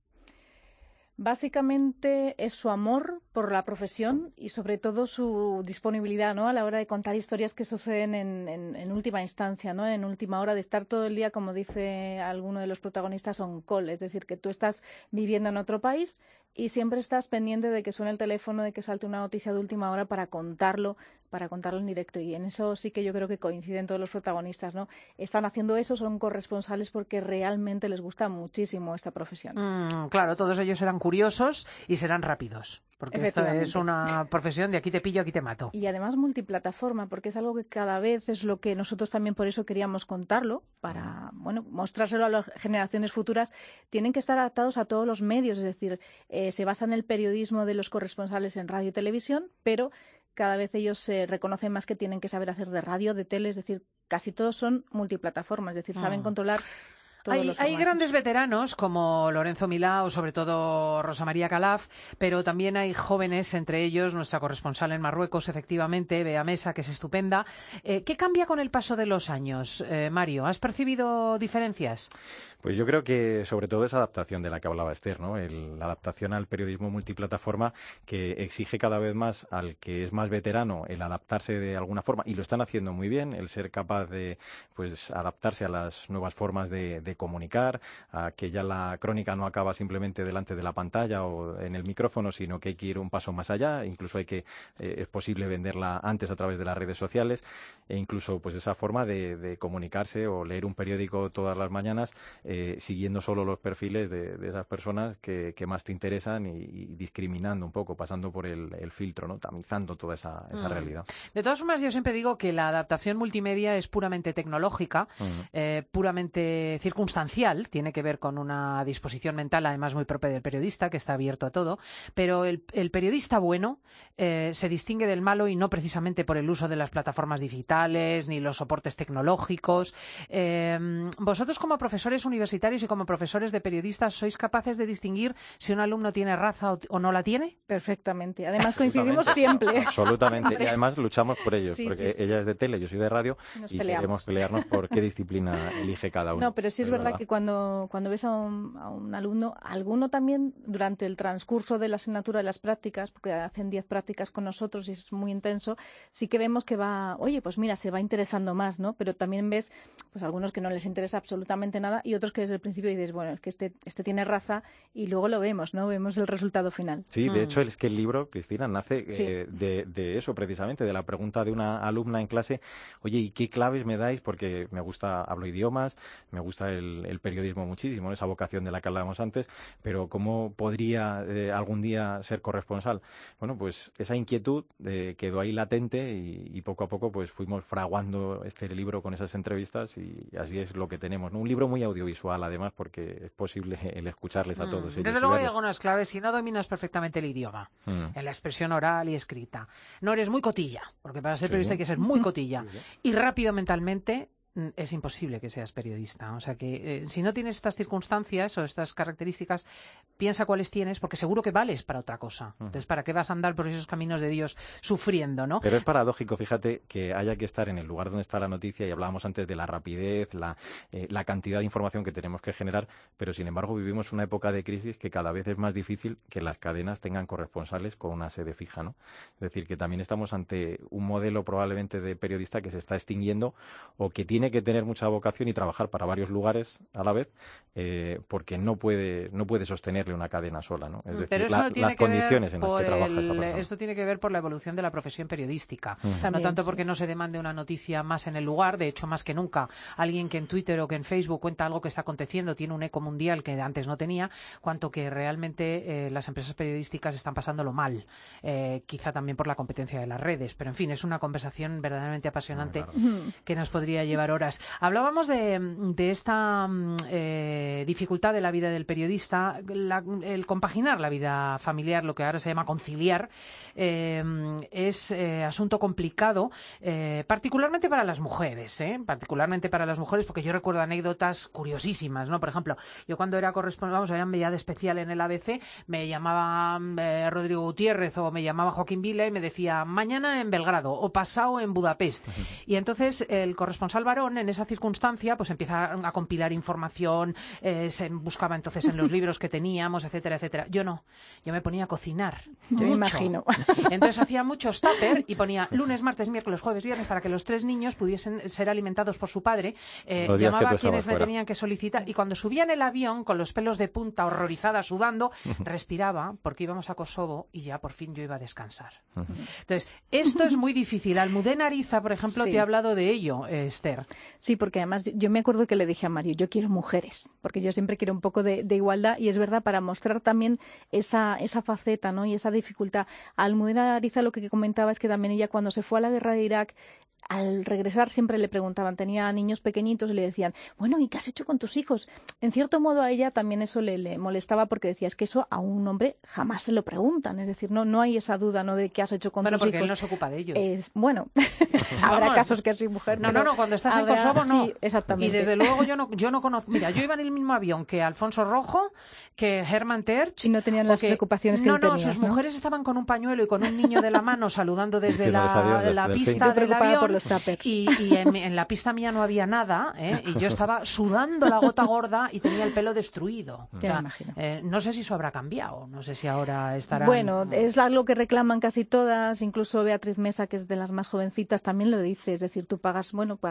[SPEAKER 4] Básicamente es su amor por la profesión y sobre todo su disponibilidad, ¿no? A la hora de contar historias que suceden en última instancia, ¿no? En última hora, de estar todo el día, como dice alguno de los protagonistas, on call, es decir, que tú estás viviendo en otro país y siempre estás pendiente de que suene el teléfono, de que salte una noticia de última hora para contarlo en directo. Y en eso sí que yo creo que coinciden todos los protagonistas, ¿no? Están haciendo eso, son corresponsales porque realmente les gusta muchísimo esta profesión.
[SPEAKER 1] Claro, todos ellos serán curiosos y serán rápidos. Porque esto es una profesión de aquí te pillo, aquí te mato.
[SPEAKER 4] Y además multiplataforma, porque es algo que cada vez es lo que nosotros también por eso queríamos contarlo, para mostrárselo a las generaciones futuras. Tienen que estar adaptados a todos los medios, es decir, se basa en el periodismo de los corresponsales en radio y televisión, pero cada vez ellos se reconocen más que tienen que saber hacer de radio, de tele, es decir, casi todos son multiplataformas, es decir, saben controlar.
[SPEAKER 1] Hay grandes veteranos como Lorenzo Milá o sobre todo Rosa María Calaf, pero también hay jóvenes, entre ellos nuestra corresponsal en Marruecos, efectivamente, Bea Mesa, que es estupenda. ¿Qué cambia con el paso de los años, Mario? ¿Has percibido diferencias?
[SPEAKER 3] Pues yo creo que sobre todo esa adaptación de la que hablaba Esther, ¿no? La adaptación al periodismo multiplataforma que exige cada vez más al que es más veterano el adaptarse de alguna forma, y lo están haciendo muy bien, el ser capaz de pues adaptarse a las nuevas formas de comunicar, a que ya la crónica no acaba simplemente delante de la pantalla o en el micrófono, sino que hay que ir un paso más allá, incluso es posible venderla antes a través de las redes sociales, e incluso pues esa forma de comunicarse o leer un periódico todas las mañanas siguiendo solo los perfiles de esas personas que más te interesan y discriminando un poco, pasando por el filtro, ¿no? Tamizando toda esa realidad.
[SPEAKER 1] De todas formas, yo siempre digo que la adaptación multimedia es puramente tecnológica, puramente circunstancial, tiene que ver con una disposición mental, además muy propia del periodista, que está abierto a todo, pero el periodista bueno se distingue del malo y no precisamente por el uso de las plataformas digitales ni los soportes tecnológicos. Vosotros como profesores universitarios y como profesores de periodistas, ¿sois capaces de distinguir si un alumno tiene raza o no la tiene?
[SPEAKER 4] Perfectamente. Además coincidimos siempre.
[SPEAKER 3] Absolutamente. Y además luchamos por ellos, porque
[SPEAKER 4] sí.
[SPEAKER 3] Ella es de tele, yo soy de radio y queremos pelearnos por qué disciplina elige cada uno.
[SPEAKER 4] No, pero sí es verdad que cuando ves a un alumno, alguno también durante el transcurso de la asignatura de las prácticas, porque hacen 10 prácticas con nosotros y es muy intenso, sí que vemos que pues mira, se va interesando más, ¿no? Pero también ves pues algunos que no les interesa absolutamente nada y otros que desde el principio dices, bueno, es que este tiene raza y luego lo vemos, ¿no? Vemos el resultado final.
[SPEAKER 3] Sí, de hecho es que el libro, Cristina, nace de eso precisamente, de la pregunta de una alumna en clase, oye, ¿y qué claves me dais? Porque me gusta, hablo idiomas, me gusta el periodismo muchísimo, esa vocación de la que hablábamos antes, pero ¿cómo podría algún día ser corresponsal? Bueno, pues esa inquietud quedó ahí latente y poco a poco pues fuimos fraguando este libro con esas entrevistas y así es lo que tenemos, ¿no? Un libro muy audiovisual además porque es posible el escucharles a todos ellos.
[SPEAKER 1] Desde luego hay algunas claves. Si no dominas perfectamente el idioma, en la expresión oral y escrita, no eres muy cotilla, porque para ser periodista hay que ser muy cotilla, y rápido mentalmente, es imposible que seas periodista. O sea que si no tienes estas circunstancias o estas características, piensa cuáles tienes, porque seguro que vales para otra cosa. Entonces, ¿para qué vas a andar por esos caminos de Dios sufriendo, no?
[SPEAKER 3] Pero es paradójico, fíjate, que haya que estar en el lugar donde está la noticia, y hablábamos antes de la rapidez, la cantidad de información que tenemos que generar, pero sin embargo vivimos una época de crisis que cada vez es más difícil que las cadenas tengan corresponsales con una sede fija, ¿no? Es decir, que también estamos ante un modelo probablemente de periodista que se está extinguiendo o que tiene que tener mucha vocación y trabajar para varios lugares a la vez, porque no puede sostenerle una cadena sola, ¿no? Es decir, las condiciones en las que trabaja esa persona.
[SPEAKER 1] Esto tiene que ver por la evolución de la profesión periodística. No tanto porque no se demande una noticia más en el lugar, de hecho, más que nunca, alguien que en Twitter o que en Facebook cuenta algo que está aconteciendo tiene un eco mundial que antes no tenía, cuanto que realmente las empresas periodísticas están pasándolo mal, quizá también por la competencia de las redes, pero en fin, es una conversación verdaderamente apasionante que nos podría llevar horas. Hablábamos de esta dificultad de la vida del periodista, el compaginar la vida familiar, lo que ahora se llama conciliar, es asunto complicado, particularmente para las mujeres, porque yo recuerdo anécdotas curiosísimas, ¿no? Por ejemplo, yo cuando era corresponsal, era enviada especial en el ABC, me llamaba Rodrigo Gutiérrez o me llamaba Joaquín Vila y me decía mañana en Belgrado o pasado en Budapest. Y entonces el corresponsal varón en esa circunstancia pues empieza a compilar información, se buscaba entonces en los libros que teníamos, etcétera, etcétera. Yo no, yo me ponía a cocinar.
[SPEAKER 4] Yo me imagino.
[SPEAKER 1] Entonces hacía muchos tupper y ponía lunes, martes, miércoles, jueves, viernes para que los 3 niños pudiesen ser alimentados por su padre. Llamaba a quienes me tenían que solicitar y cuando subía en el avión con los pelos de punta, horrorizada, sudando, respiraba porque íbamos a Kosovo y ya por fin yo iba a descansar. Entonces, esto es muy difícil. Almudena Ariza, por ejemplo, te ha hablado de ello, Esther.
[SPEAKER 4] Sí, porque además yo me acuerdo que le dije a Mario, yo quiero mujeres, porque yo siempre quiero un poco de igualdad y es verdad, para mostrar también esa faceta, ¿no? Y esa dificultad. A Almudena Ariza lo que comentaba es que también ella cuando se fue a la guerra de Irak, al regresar siempre le preguntaban, tenía niños pequeñitos y le decían, bueno, ¿y qué has hecho con tus hijos? En cierto modo a ella también eso le molestaba porque decía, es que eso a un hombre jamás se lo preguntan, es decir, no hay esa duda, ¿no?, de qué has hecho con tus hijos.
[SPEAKER 1] Bueno, porque él no se ocupa de ellos.
[SPEAKER 4] Bueno, habrá casos que sí, mujer.
[SPEAKER 1] No, cuando estás en Kosovo no.
[SPEAKER 4] Sí, exactamente.
[SPEAKER 1] Y desde luego yo no conozco, mira, yo iba en el mismo avión que Alfonso Rojo, que Hermann Tertsch.
[SPEAKER 4] Y no tenían las preocupaciones que tenías,
[SPEAKER 1] sus mujeres estaban con un pañuelo y con un niño de la mano saludando desde la pista del avión.
[SPEAKER 4] Por los tuppers.
[SPEAKER 1] Y en la pista mía no había nada, y yo estaba sudando la gota gorda y tenía el pelo destruido. O sea, no sé si eso habrá cambiado, no sé si ahora estará...
[SPEAKER 4] Bueno, es algo que reclaman casi todas, incluso Beatriz Mesa, que es de las más jovencitas, también lo dice, es decir, tú pagas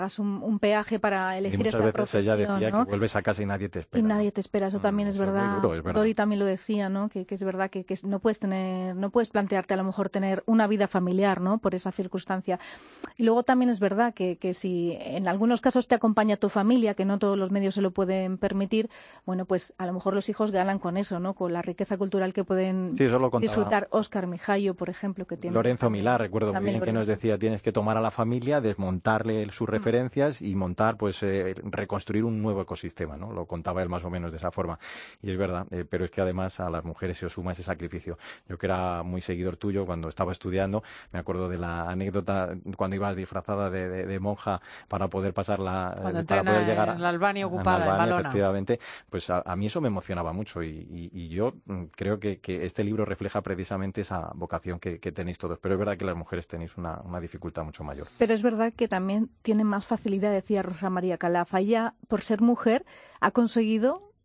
[SPEAKER 4] un peaje para elegir esta profesión.
[SPEAKER 3] Ella decía,
[SPEAKER 4] ¿no?,
[SPEAKER 3] que vuelves a casa y nadie te espera.
[SPEAKER 4] Y nadie te espera, eso también es verdad.
[SPEAKER 3] Duro, es verdad.
[SPEAKER 4] Dori también lo decía, ¿no?, que es verdad que no puedes plantearte a lo mejor tener una vida familiar, ¿no?, por esa circunstancia. Y luego también es verdad que si en algunos casos te acompaña tu familia, que no todos los medios se lo pueden permitir, bueno, pues a lo mejor los hijos ganan con eso, ¿no?, con la riqueza cultural que pueden disfrutar. Óscar Mijayo, por ejemplo, que tiene...
[SPEAKER 3] Lorenzo Milá, recuerdo muy bien que nos decía, tienes que tomar a la familia, desmontarle sus referencias y montar, pues, reconstruir un nuevo ecosistema, ¿no? Lo contaba él más o menos de esa forma. Y es verdad, pero es que además a las mujeres se os suma ese sacrificio. Yo, que era muy seguidor tuyo cuando estaba estudiando, me acuerdo de la anécdota cuando ibas disfrazada de monja para poder pasar para poder llegar
[SPEAKER 1] a la Albania ocupada, en Valona.
[SPEAKER 3] Efectivamente, pues a mí eso me emocionaba mucho y yo creo que este libro refleja precisamente esa vocación que tenéis todos, pero es verdad que las mujeres tenéis una dificultad mucho mayor.
[SPEAKER 4] Pero es verdad que también tienen más facilidad, decía Rosa María Calaf. Ella, por ser mujer, ha conseguido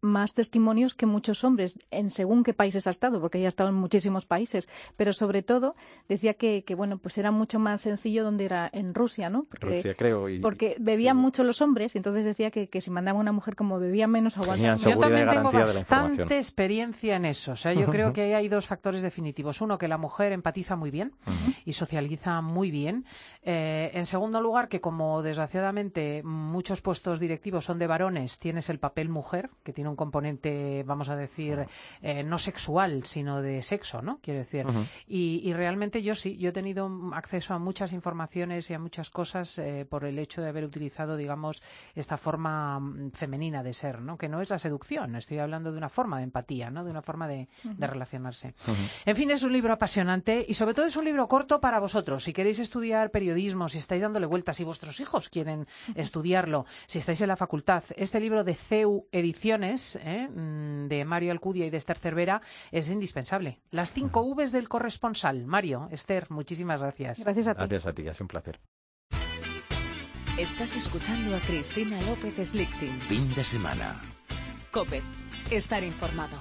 [SPEAKER 4] más testimonios que muchos hombres, en según qué países ha estado, porque ella ha estado en muchísimos países, pero sobre todo decía que bueno, pues era mucho más sencillo donde era en Rusia, ¿no?
[SPEAKER 3] Rusia, creo.
[SPEAKER 4] Porque bebían mucho los hombres, y entonces decía que si mandaba una mujer como bebía menos, aguantaba.
[SPEAKER 1] Yo también tengo bastante experiencia en eso. O sea, yo creo que hay dos factores definitivos. Uno, que la mujer empatiza muy bien y socializa muy bien. En segundo lugar, que como desgraciadamente muchos puestos directivos son de varones, tienes el papel mujer, que tiene un componente, vamos a decir, no sexual, sino de sexo, ¿no? Quiero decir. Y realmente yo he tenido acceso a muchas informaciones y a muchas cosas por el hecho de haber utilizado, digamos, esta forma femenina de ser, ¿no? Que no es la seducción, estoy hablando de una forma de empatía, ¿no? De una forma de relacionarse. En fin, es un libro apasionante y sobre todo es un libro corto para vosotros. Si queréis estudiar periodismo, si estáis dándole vueltas, si vuestros hijos quieren estudiarlo, si estáis en la facultad, este libro de CEU Ediciones, de Mario Alcudia y de Esther Cervera, es indispensable. Las 5 Vs del corresponsal. Mario, Esther, muchísimas gracias.
[SPEAKER 4] Gracias a ti.
[SPEAKER 3] Gracias a ti, ha sido un placer.
[SPEAKER 8] Estás escuchando a Cristina López Slichting.
[SPEAKER 13] Fin de semana.
[SPEAKER 8] COPE. Estar informado.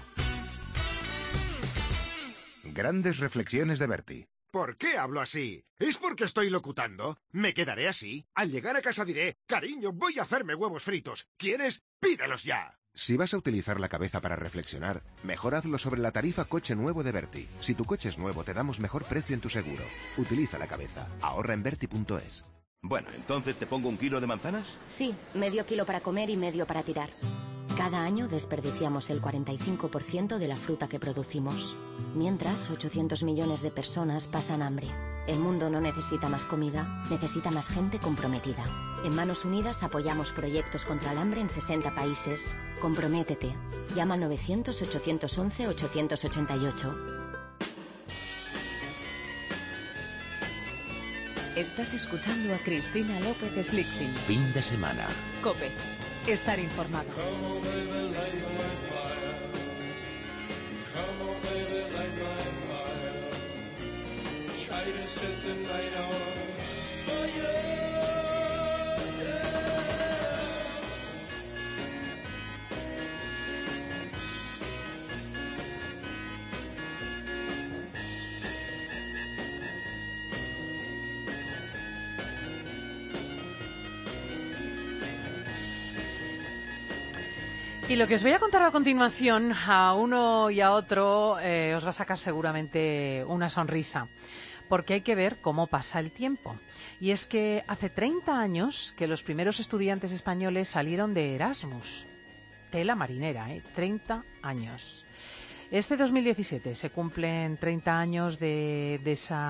[SPEAKER 11] Grandes reflexiones de Bertie.
[SPEAKER 19] ¿Por qué hablo así? ¿Es porque estoy locutando? ¿Me quedaré así? Al llegar a casa diré, cariño, voy a hacerme huevos fritos. ¿Quieres? ¡Pídelos ya!
[SPEAKER 11] Si vas a utilizar la cabeza para reflexionar, mejor hazlo sobre la tarifa coche nuevo de Bertie. Si tu coche es nuevo, te damos mejor precio en tu seguro. Utiliza la cabeza. Ahorra en Bertie.es.
[SPEAKER 2] Bueno, ¿entonces te pongo 1 kilo de manzanas?
[SPEAKER 5] Sí, medio kilo para comer y medio para tirar. Cada año desperdiciamos el 45% de la fruta que producimos. Mientras, 800 millones de personas pasan hambre. El mundo no necesita más comida, necesita más gente comprometida. En Manos Unidas apoyamos proyectos contra el hambre en 60 países. Comprométete. Llama al 900-811-888.
[SPEAKER 8] Estás escuchando a Cristina López Slichting.
[SPEAKER 13] Fin de semana.
[SPEAKER 8] COPE. Estar informado.
[SPEAKER 1] Y lo que os voy a contar a continuación, a uno y a otro, os va a sacar seguramente una sonrisa, porque hay que ver cómo pasa el tiempo. Y es que hace 30 años que los primeros estudiantes españoles salieron de Erasmus. Tela marinera, 30 años. Este 2017 se cumplen 30 años de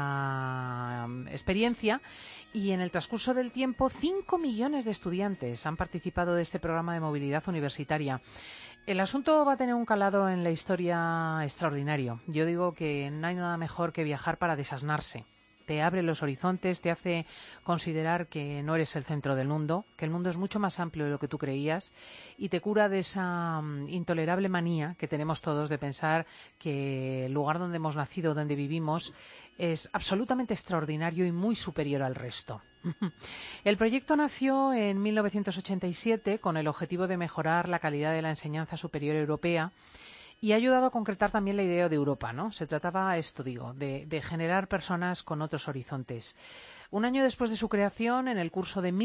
[SPEAKER 1] esa experiencia y en el transcurso del tiempo 5 millones de estudiantes han participado de este programa de movilidad universitaria. El asunto va a tener un calado en la historia extraordinario. Yo digo que no hay nada mejor que viajar para desasnarse. Te abre los horizontes, te hace considerar que no eres el centro del mundo, que el mundo es mucho más amplio de lo que tú creías y te cura de esa intolerable manía que tenemos todos de pensar que el lugar donde hemos nacido, donde vivimos, es absolutamente extraordinario y muy superior al resto. El proyecto nació en 1987 con el objetivo de mejorar la calidad de la enseñanza superior europea y ha ayudado a concretar también la idea de Europa, ¿no? Se trataba, de generar personas con otros horizontes. Un año después de su creación, en el curso de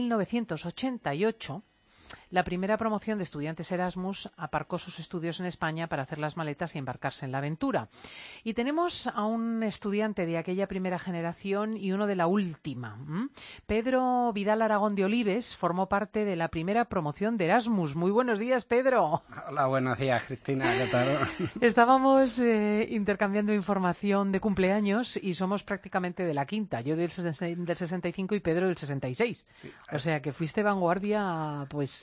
[SPEAKER 1] 1988, la primera promoción de estudiantes Erasmus aparcó sus estudios en España para hacer las maletas y embarcarse en la aventura. Y tenemos a un estudiante de aquella primera generación y uno de la última. Pedro Vidal Aragón de Olives formó parte de la primera promoción de Erasmus. Muy buenos días, Pedro.
[SPEAKER 6] Hola, buenos días, Cristina. ¿Qué tal?
[SPEAKER 1] Estábamos intercambiando información de cumpleaños y somos prácticamente de la quinta. Yo del 65 y Pedro del 66. Sí. O sea que fuiste vanguardia, pues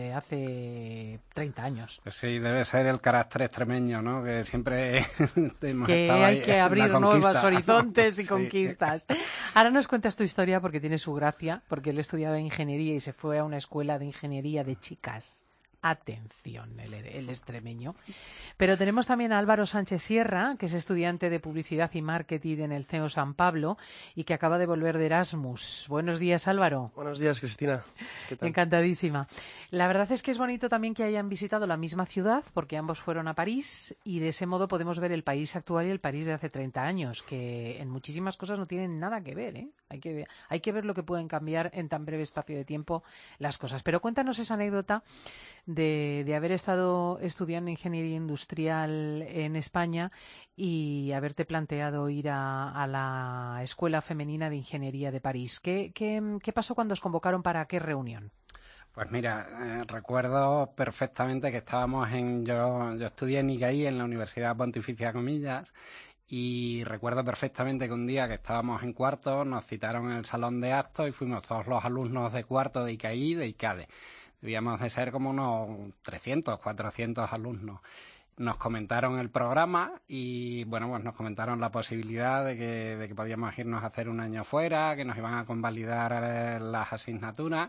[SPEAKER 1] hace 30 años.
[SPEAKER 6] Pues sí, debe ser el carácter extremeño, ¿no? Que siempre hemos
[SPEAKER 1] que
[SPEAKER 6] estado
[SPEAKER 1] hay
[SPEAKER 6] ahí
[SPEAKER 1] que abrir nuevos horizontes y
[SPEAKER 6] sí.
[SPEAKER 1] Conquistas. Ahora nos cuentas tu historia porque tiene su gracia, porque él estudiaba ingeniería y se fue a una escuela de ingeniería de chicas. Atención, el extremeño. Pero tenemos también a Álvaro Sánchez Sierra, que es estudiante de Publicidad y Marketing en el CEU San Pablo y que acaba de volver de Erasmus. Buenos días, Álvaro.
[SPEAKER 7] Buenos días, Cristina. ¿Qué tal?
[SPEAKER 1] Encantadísima. La verdad es que es bonito también que hayan visitado la misma ciudad, porque ambos fueron a París y de ese modo podemos ver el París actual y el París de hace 30 años, que en muchísimas cosas no tienen nada que ver, ¿eh? Hay que ver lo que pueden cambiar en tan breve espacio de tiempo las cosas. Pero cuéntanos esa anécdota de haber estado estudiando ingeniería industrial en España y haberte planteado ir a la Escuela Femenina de Ingeniería de París. ¿Qué pasó cuando os convocaron para qué reunión?
[SPEAKER 6] Pues mira, recuerdo perfectamente que estábamos yo estudié en ICAI, en la Universidad Pontificia Comillas, y recuerdo perfectamente que un día que estábamos en cuarto nos citaron en el salón de actos y fuimos todos los alumnos de cuarto de ICAI y de ICADE. Debíamos de ser como unos 300, 400 alumnos. Nos comentaron el programa y, bueno, pues nos comentaron la posibilidad de que podíamos irnos a hacer un año fuera, que nos iban a convalidar las asignaturas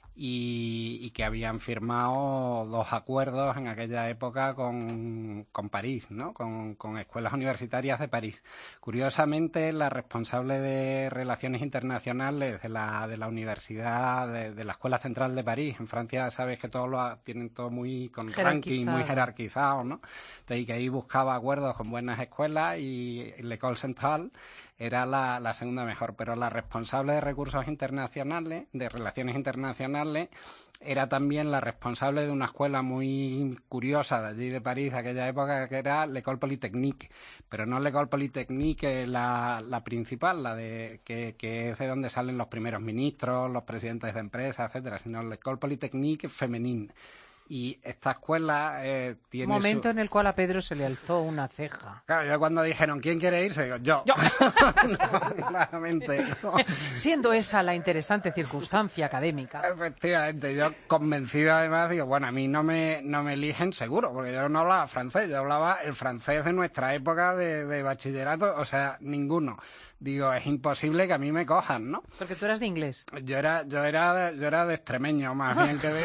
[SPEAKER 6] y que habían firmado 2 acuerdos en aquella época con París, ¿no? Con escuelas universitarias de París. Curiosamente, la responsable de Relaciones Internacionales de la Universidad, de la Escuela Central de París, en Francia sabes que tienen todo muy con ranking, muy jerarquizado, ¿no? Entonces, que ahí buscaba acuerdos con buenas escuelas y l'École Centrale era la segunda mejor, pero la responsable de recursos internacionales, de relaciones internacionales, era también la responsable de una escuela muy curiosa de allí de París, de aquella época, que era l'École Polytechnique, pero no l'École Polytechnique la principal, la de que es de donde salen los primeros ministros, los presidentes de empresas, etcétera, sino l'École Polytechnique Femenine. Y esta escuela tiene
[SPEAKER 1] momento en el cual a Pedro se le alzó una ceja.
[SPEAKER 6] Claro, yo cuando dijeron ¿quién quiere irse? Digo, yo. No, claramente. No.
[SPEAKER 1] Siendo esa la interesante circunstancia académica.
[SPEAKER 6] Efectivamente, yo convencido además, digo, bueno, a mí no me eligen seguro, porque yo no hablaba francés, yo hablaba el francés de nuestra época de bachillerato, o sea, ninguno. Digo, es imposible que a mí me cojan, ¿no?
[SPEAKER 1] Porque tú eras de inglés.
[SPEAKER 6] Yo era de extremeño, más bien que de...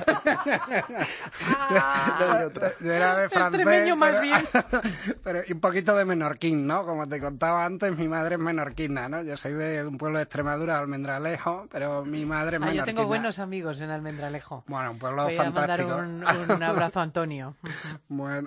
[SPEAKER 6] yo era de francés.
[SPEAKER 1] Extremeño más bien.
[SPEAKER 6] Pero un poquito de menorquín, ¿no? Como te contaba antes, mi madre es menorquina, ¿no? Yo soy de un pueblo de Extremadura, Almendralejo, pero mi madre es menorquina.
[SPEAKER 1] Yo tengo buenos amigos en Almendralejo.
[SPEAKER 6] Bueno, un pueblo
[SPEAKER 1] Voy
[SPEAKER 6] fantástico.
[SPEAKER 1] A mandar un abrazo a Antonio.
[SPEAKER 6] Bueno...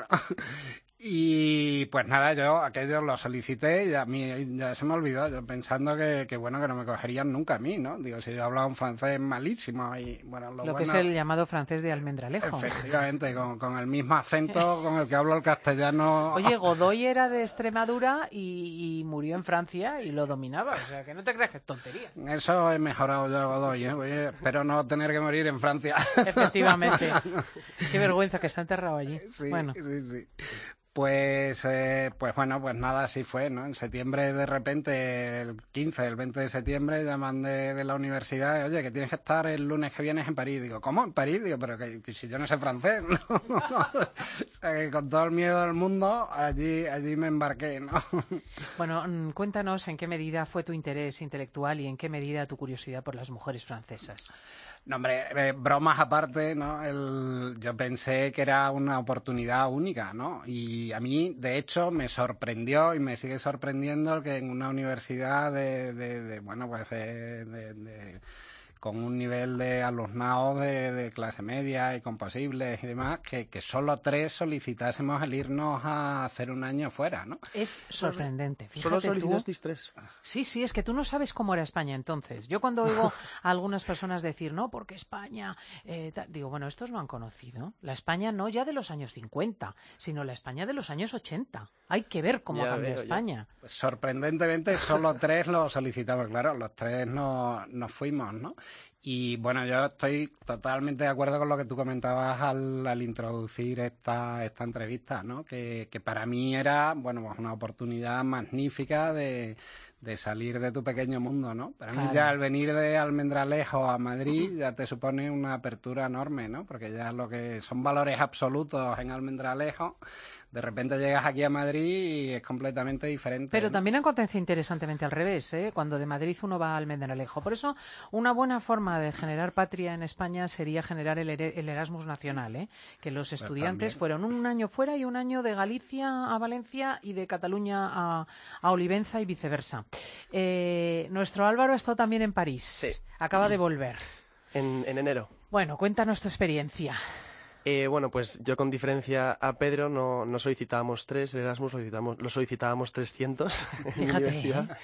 [SPEAKER 6] Y pues nada, yo aquello lo solicité y a mí ya se me olvidó, yo pensando que bueno, que no me cogerían nunca a mí, ¿no? Digo, si yo hablaba un francés malísimo y bueno,
[SPEAKER 1] lo que es el llamado francés de Almendralejo.
[SPEAKER 6] Efectivamente, con el mismo acento con el que hablo el castellano.
[SPEAKER 1] Oye, Godoy era de Extremadura y murió en Francia y lo dominaba, o sea, que no te creas que es tontería.
[SPEAKER 6] Eso he mejorado yo, Godoy, ¿eh? Oye, espero no tener que morir en Francia.
[SPEAKER 1] Efectivamente. Qué vergüenza que está enterrado allí.
[SPEAKER 6] Sí,
[SPEAKER 1] bueno.
[SPEAKER 6] Sí. Pues bueno, pues nada, así fue, ¿no? En septiembre, de repente, el 15, el 20 de septiembre, llaman de la universidad, oye, que tienes que estar el lunes que vienes en París. Digo, ¿cómo? ¿En París? Digo, pero que si yo no sé francés, ¿no? O sea, que con todo el miedo del mundo, allí me embarqué, ¿no?
[SPEAKER 1] Bueno, cuéntanos en qué medida fue tu interés intelectual y en qué medida tu curiosidad por las mujeres francesas.
[SPEAKER 6] No, hombre, bromas aparte, ¿no? Yo pensé que era una oportunidad única, ¿no? Y a mí, de hecho, me sorprendió y me sigue sorprendiendo que en una universidad con un nivel de alumnado de clase media y con posibles y demás, que solo 3 solicitásemos el irnos a hacer un año fuera, ¿no?
[SPEAKER 1] Es sorprendente. Fíjate,
[SPEAKER 7] solo solicitasteis 3.
[SPEAKER 1] Sí, es que tú no sabes cómo era España entonces. Yo cuando oigo a algunas personas decir, no, porque España... digo, bueno, estos no han conocido la España no ya de los años 50, sino la España de los años 80. Hay que ver cómo cambió España.
[SPEAKER 6] Pues sorprendentemente, solo 3 lo solicitamos, claro, los 3 nos fuimos, ¿no? Y bueno, yo estoy totalmente de acuerdo con lo que tú comentabas al introducir esta entrevista, ¿no? Que para mí era, bueno, pues una oportunidad magnífica de salir de tu pequeño mundo, ¿no? Para mí ya al venir de Almendralejo a Madrid ya te supone una apertura enorme, ¿no? Porque ya lo que son valores absolutos en Almendralejo, de repente llegas aquí a Madrid y es completamente diferente.
[SPEAKER 1] Pero
[SPEAKER 6] ¿no?
[SPEAKER 1] también acontece interesantemente al revés, ¿eh? Cuando de Madrid uno va a Almendralejo. Por eso, una buena forma forma de generar patria en España sería generar el Erasmus nacional, ¿eh? Que los estudiantes fueron un año fuera y un año de Galicia a Valencia y de Cataluña a Olivenza y viceversa. Nuestro Álvaro ha estado también en París.
[SPEAKER 7] Sí.
[SPEAKER 1] Acaba de volver.
[SPEAKER 7] En enero.
[SPEAKER 1] Bueno, cuéntanos tu experiencia.
[SPEAKER 7] Bueno, pues yo con diferencia a Pedro no solicitábamos 3, el Erasmus lo solicitábamos 300 en mi universidad.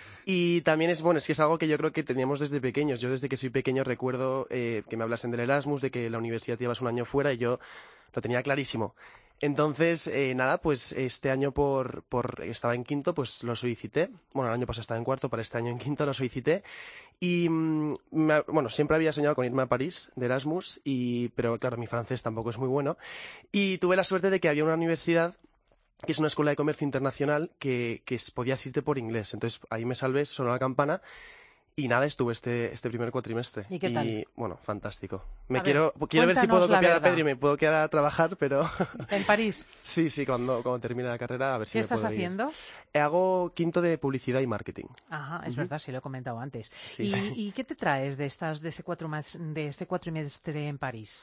[SPEAKER 7] Y también es que es algo que yo creo que teníamos desde pequeños. Yo desde que soy pequeño recuerdo que me hablasen del Erasmus, de que la universidad te llevas un año fuera y yo lo tenía clarísimo. Entonces, pues este año estaba en quinto, pues lo solicité. Bueno, el año pasado estaba en cuarto, para este año en quinto lo solicité. Y, siempre había soñado con irme a París de Erasmus, pero claro, mi francés tampoco es muy bueno. Y tuve la suerte de que había una universidad que es una escuela de comercio internacional que podías irte por inglés. Entonces, ahí me salvé, sonó la campana. Y nada, estuve este primer cuatrimestre.
[SPEAKER 1] ¿Y qué tal?
[SPEAKER 7] Y bueno, fantástico. Quiero ver si puedo copiar a Pedro y me puedo quedar a trabajar, pero...
[SPEAKER 1] ¿En París?
[SPEAKER 7] Sí, cuando termine la carrera, a ver si me puedo ir.
[SPEAKER 1] ¿Qué estás haciendo?
[SPEAKER 7] Hago quinto de publicidad y marketing.
[SPEAKER 1] Ajá, es verdad, sí lo he comentado antes.
[SPEAKER 7] Sí.
[SPEAKER 1] ¿Y qué te traes de este cuatrimestre en París?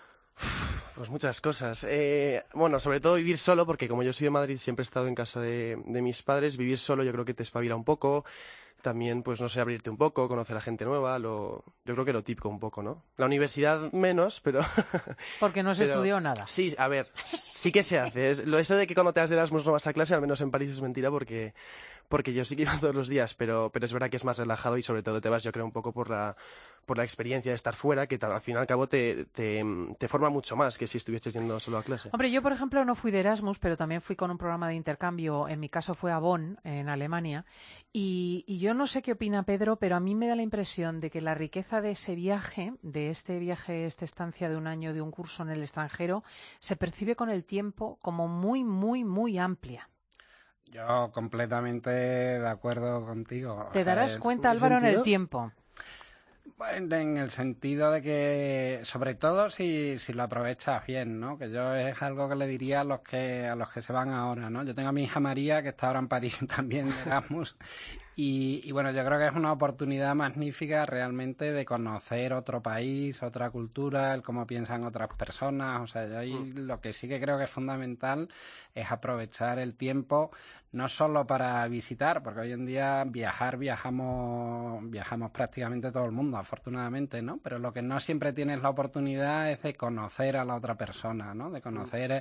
[SPEAKER 7] Pues muchas cosas. Sobre todo vivir solo, porque como yo soy de Madrid, siempre he estado en casa de mis padres. Vivir solo yo creo que te espabila un poco. También, pues no sé, abrirte un poco, conocer a gente nueva, yo creo que lo típico un poco, ¿no? La universidad menos, pero...
[SPEAKER 1] Porque no se estudió nada.
[SPEAKER 7] Sí, a ver, sí que se hace. Eso de que cuando te vas de Erasmus no vas a clase, al menos en París es mentira porque yo sí que iba todos los días, pero es verdad que es más relajado y sobre todo te vas, yo creo, un poco por la experiencia de estar fuera, que al fin y al cabo te forma mucho más que si estuvieses yendo solo a clase.
[SPEAKER 1] Hombre, yo por ejemplo no fui de Erasmus, pero también fui con un programa de intercambio, en mi caso fue a Bonn, en Alemania, y yo no sé qué opina Pedro, pero a mí me da la impresión de que la riqueza de ese viaje, esta estancia de un año de un curso en el extranjero, se percibe con el tiempo como muy, muy, muy amplia.
[SPEAKER 6] Yo completamente de acuerdo contigo.
[SPEAKER 1] ¿Te darás cuenta, Álvaro, en el tiempo?
[SPEAKER 6] Bueno, en el sentido de que, sobre todo si lo aprovechas bien, ¿no? Que yo es algo que le diría a los que se van ahora, ¿no? Yo tengo a mi hija María, que está ahora en París también de Erasmus, y bueno, yo creo que es una oportunidad magnífica realmente de conocer otro país, otra cultura, el cómo piensan otras personas. O sea, yo ahí lo que sí que creo que es fundamental es aprovechar el tiempo, no solo para visitar, porque hoy en día viajamos prácticamente todo el mundo, afortunadamente, ¿no? Pero lo que no siempre tienes la oportunidad es de conocer a la otra persona, ¿no? De conocer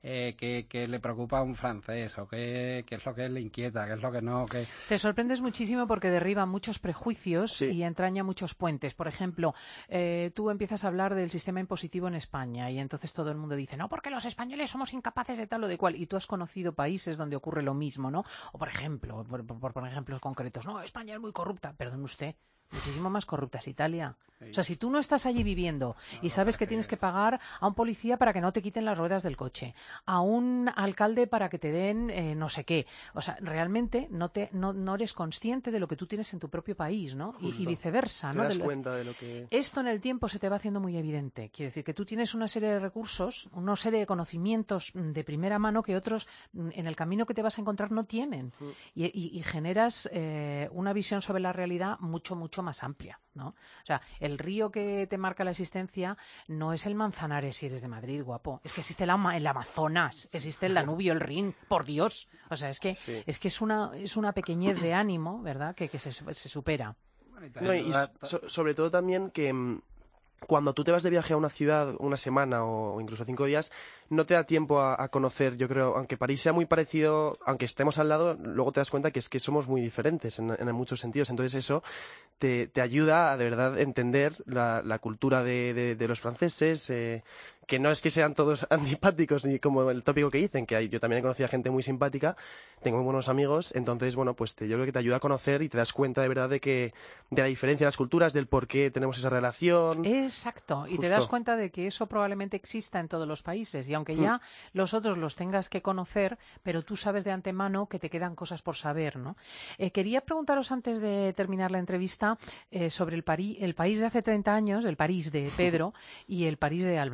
[SPEAKER 6] qué le preocupa a un francés, o qué es lo que le inquieta, qué es lo que no.
[SPEAKER 1] Te sorprendes muchísimo porque derriba muchos prejuicios y entraña muchos puentes. Por ejemplo, tú empiezas a hablar del sistema impositivo en España y entonces todo el mundo dice, no, porque los españoles somos incapaces de tal o de cual. Y tú has conocido países donde ocurre lo mismo, ¿no? O por ejemplo, por ejemplos concretos, no, España es muy corrupta. Perdón usted, muchísimo más corrupta es Italia. Sí. O sea, si tú no estás allí viviendo y sabes que tienes que pagar a un policía para que no te quiten las ruedas del coche, a un alcalde para que te den no sé qué, o sea, realmente no eres consciente de lo que tú tienes en tu propio país, ¿no? Y viceversa, ¿no?
[SPEAKER 7] Te das cuenta de lo que...
[SPEAKER 1] Esto en el tiempo se te va haciendo muy evidente. Quiere decir que tú tienes una serie de recursos, una serie de conocimientos de primera mano que otros en el camino que te vas a encontrar no tienen. Y generas una visión sobre la realidad mucho, mucho más amplia, ¿no? O sea, el río que te marca la existencia no es el Manzanares si eres de Madrid, guapo. Es que existe el Amazonas, existe el Danubio, el Rin, por Dios. O sea, es que es una pequeñez de ánimo, ¿verdad?, que se supera.
[SPEAKER 7] No, y sobre todo también que cuando tú te vas de viaje a una ciudad una semana o incluso 5 días, no te da tiempo a conocer, yo creo, aunque París sea muy parecido, aunque estemos al lado, luego te das cuenta que es que somos muy diferentes en muchos sentidos. Entonces eso te ayuda a de verdad entender la cultura de los franceses, que no es que sean todos antipáticos ni como el tópico que dicen, que yo también he conocido a gente muy simpática, tengo muy buenos amigos, entonces bueno, pues yo creo que te ayuda a conocer y te das cuenta de verdad de la diferencia de las culturas, del por qué tenemos esa relación.
[SPEAKER 1] Exacto, y te das cuenta de que eso probablemente exista en todos los países, y aunque ya los otros los tengas que conocer, pero tú sabes de antemano que te quedan cosas por saber, ¿no? Quería preguntaros antes de terminar la entrevista sobre el país de hace 30 años, el París de Pedro y el París de Álvaro,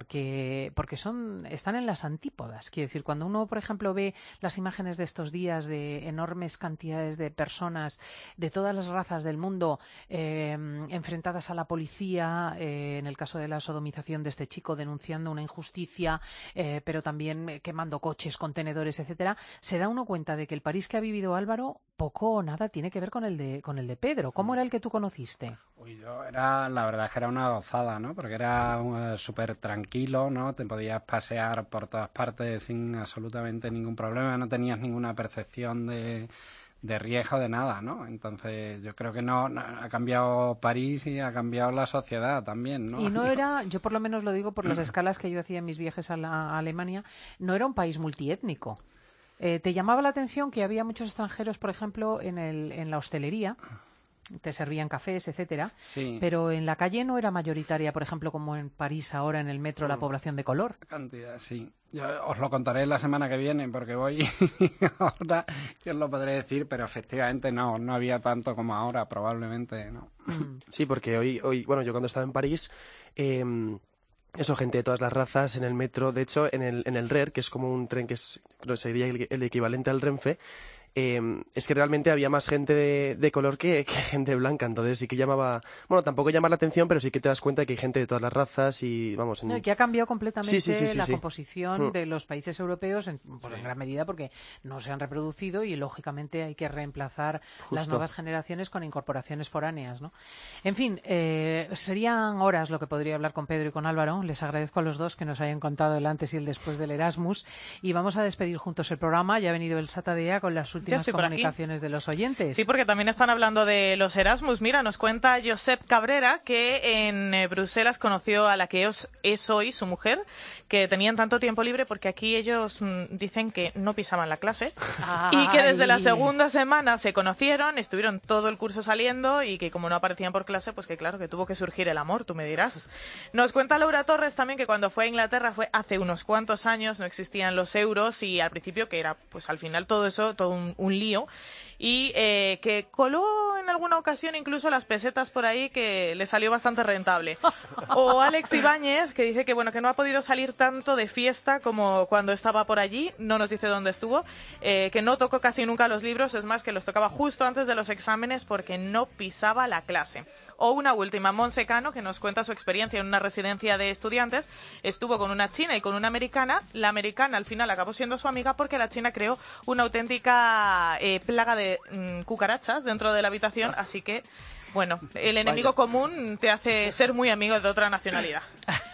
[SPEAKER 1] porque están en las antípodas. Quiero decir, cuando uno, por ejemplo, ve las imágenes de estos días de enormes cantidades de personas de todas las razas del mundo enfrentadas a la policía, en el caso de la sodomización de este chico, denunciando una injusticia, pero también quemando coches, contenedores, etcétera, se da uno cuenta de que el París que ha vivido Álvaro poco o nada tiene que ver con el de Pedro. ¿Cómo era el que tú conociste?
[SPEAKER 6] La verdad es que era una gozada, ¿no? Porque era súper tranquilo, ¿no? Te podías pasear por todas partes sin absolutamente ningún problema, no tenías ninguna percepción de riesgo de nada, ¿no? Entonces yo creo que no ha cambiado París y ha cambiado la sociedad también, ¿no?
[SPEAKER 1] Y no era, yo por lo menos lo digo por las escalas que yo hacía en mis viajes a Alemania, no era un país multiétnico. ¿Te llamaba la atención que había muchos extranjeros, por ejemplo, en la hostelería? Te servían cafés, etcétera,
[SPEAKER 6] sí.
[SPEAKER 1] Pero en la calle no era mayoritaria, por ejemplo, como en París ahora en el metro, la población de color.
[SPEAKER 6] Cantidad, sí. Yo os lo contaré la semana que viene porque voy ahora, yo os lo podré decir, pero efectivamente no había tanto como ahora, probablemente, ¿no?
[SPEAKER 7] Sí, porque hoy, bueno, yo cuando estaba en París, eso, gente de todas las razas en el metro, de hecho, en el RER, que es como un tren que sería el equivalente al Renfe, es que realmente había más gente de color que gente blanca, entonces sí que llamaba, bueno, tampoco llama la atención, pero sí que te das cuenta que hay gente de todas las razas y vamos...
[SPEAKER 1] No, y que ha cambiado completamente la
[SPEAKER 7] sí.
[SPEAKER 1] composición de los países europeos, en gran medida porque no se han reproducido y lógicamente hay que reemplazar las nuevas generaciones con incorporaciones foráneas, ¿no? En fin, serían horas lo que podría hablar con Pedro y con Álvaro. Les agradezco a los dos que nos hayan contado el antes y el después del Erasmus y vamos a despedir juntos el programa. Ya ha venido el Satadea con las últimas comunicaciones de los oyentes.
[SPEAKER 10] Sí, porque también están hablando de los Erasmus. Mira, nos cuenta Josep Cabrera que en Bruselas conoció a la que es hoy su mujer, que tenían tanto tiempo libre porque aquí ellos dicen que no pisaban la clase y que desde la segunda semana se conocieron, estuvieron todo el curso saliendo y que como no aparecían por clase, pues que claro, que tuvo que surgir el amor, tú me dirás. Nos cuenta Laura Torres también que cuando fue a Inglaterra fue hace unos cuantos años, no existían los euros y al principio que era, pues al final todo eso, todo un lío y que coló en alguna ocasión incluso las pesetas por ahí que le salió bastante rentable. O Alex Ibáñez que dice que bueno, que no ha podido salir tanto de fiesta como cuando estaba por allí, no nos dice dónde estuvo, que no tocó casi nunca los libros, es más que los tocaba justo antes de los exámenes porque no pisaba la clase. O una última, Monsecano, que nos cuenta su experiencia en una residencia de estudiantes. Estuvo con una china y con una americana. La americana al final acabó siendo su amiga porque la china creó una auténtica plaga de cucarachas dentro de la habitación. Así que, bueno, el enemigo común te hace ser muy amigo de otra nacionalidad.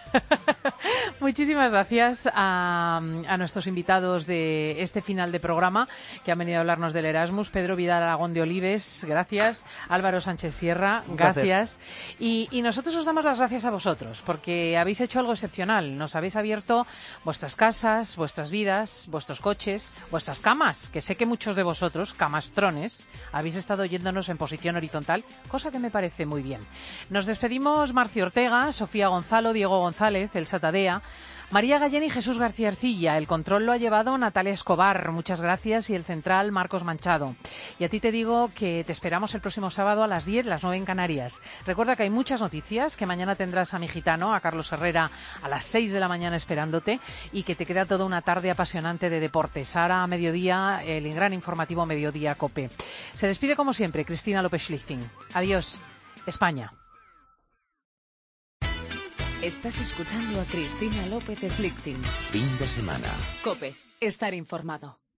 [SPEAKER 1] Muchísimas gracias a nuestros invitados de este final de programa que han venido a hablarnos del Erasmus. Pedro Vidal Aragón de Olives, gracias. Álvaro Sánchez Sierra, gracias. Y nosotros os damos las gracias a vosotros porque habéis hecho algo excepcional. Nos habéis abierto vuestras casas, vuestras vidas, vuestros coches, vuestras camas, que sé que muchos de vosotros, camastrones, habéis estado oyéndonos en posición horizontal, cosa que me parece muy bien. Nos despedimos Marcio Ortega, Sofía Gonzalo, Diego González, el Satadea, María Gallén y Jesús García Arcilla. El control lo ha llevado Natalia Escobar, muchas gracias, y el central Marcos Manchado. Y a ti te digo que te esperamos el próximo sábado a las 10, las 9 en Canarias. Recuerda que hay muchas noticias, que mañana tendrás a mi gitano, a Carlos Herrera, a las 6 de la mañana esperándote, y que te queda toda una tarde apasionante de deportes. Ahora a mediodía, el gran informativo Mediodía COPE. Se despide como siempre Cristina López-Schlichting. Adiós, España.
[SPEAKER 8] Estás escuchando a Cristina López-Schlichting.
[SPEAKER 9] Fin de semana.
[SPEAKER 8] COPE. Estar informado.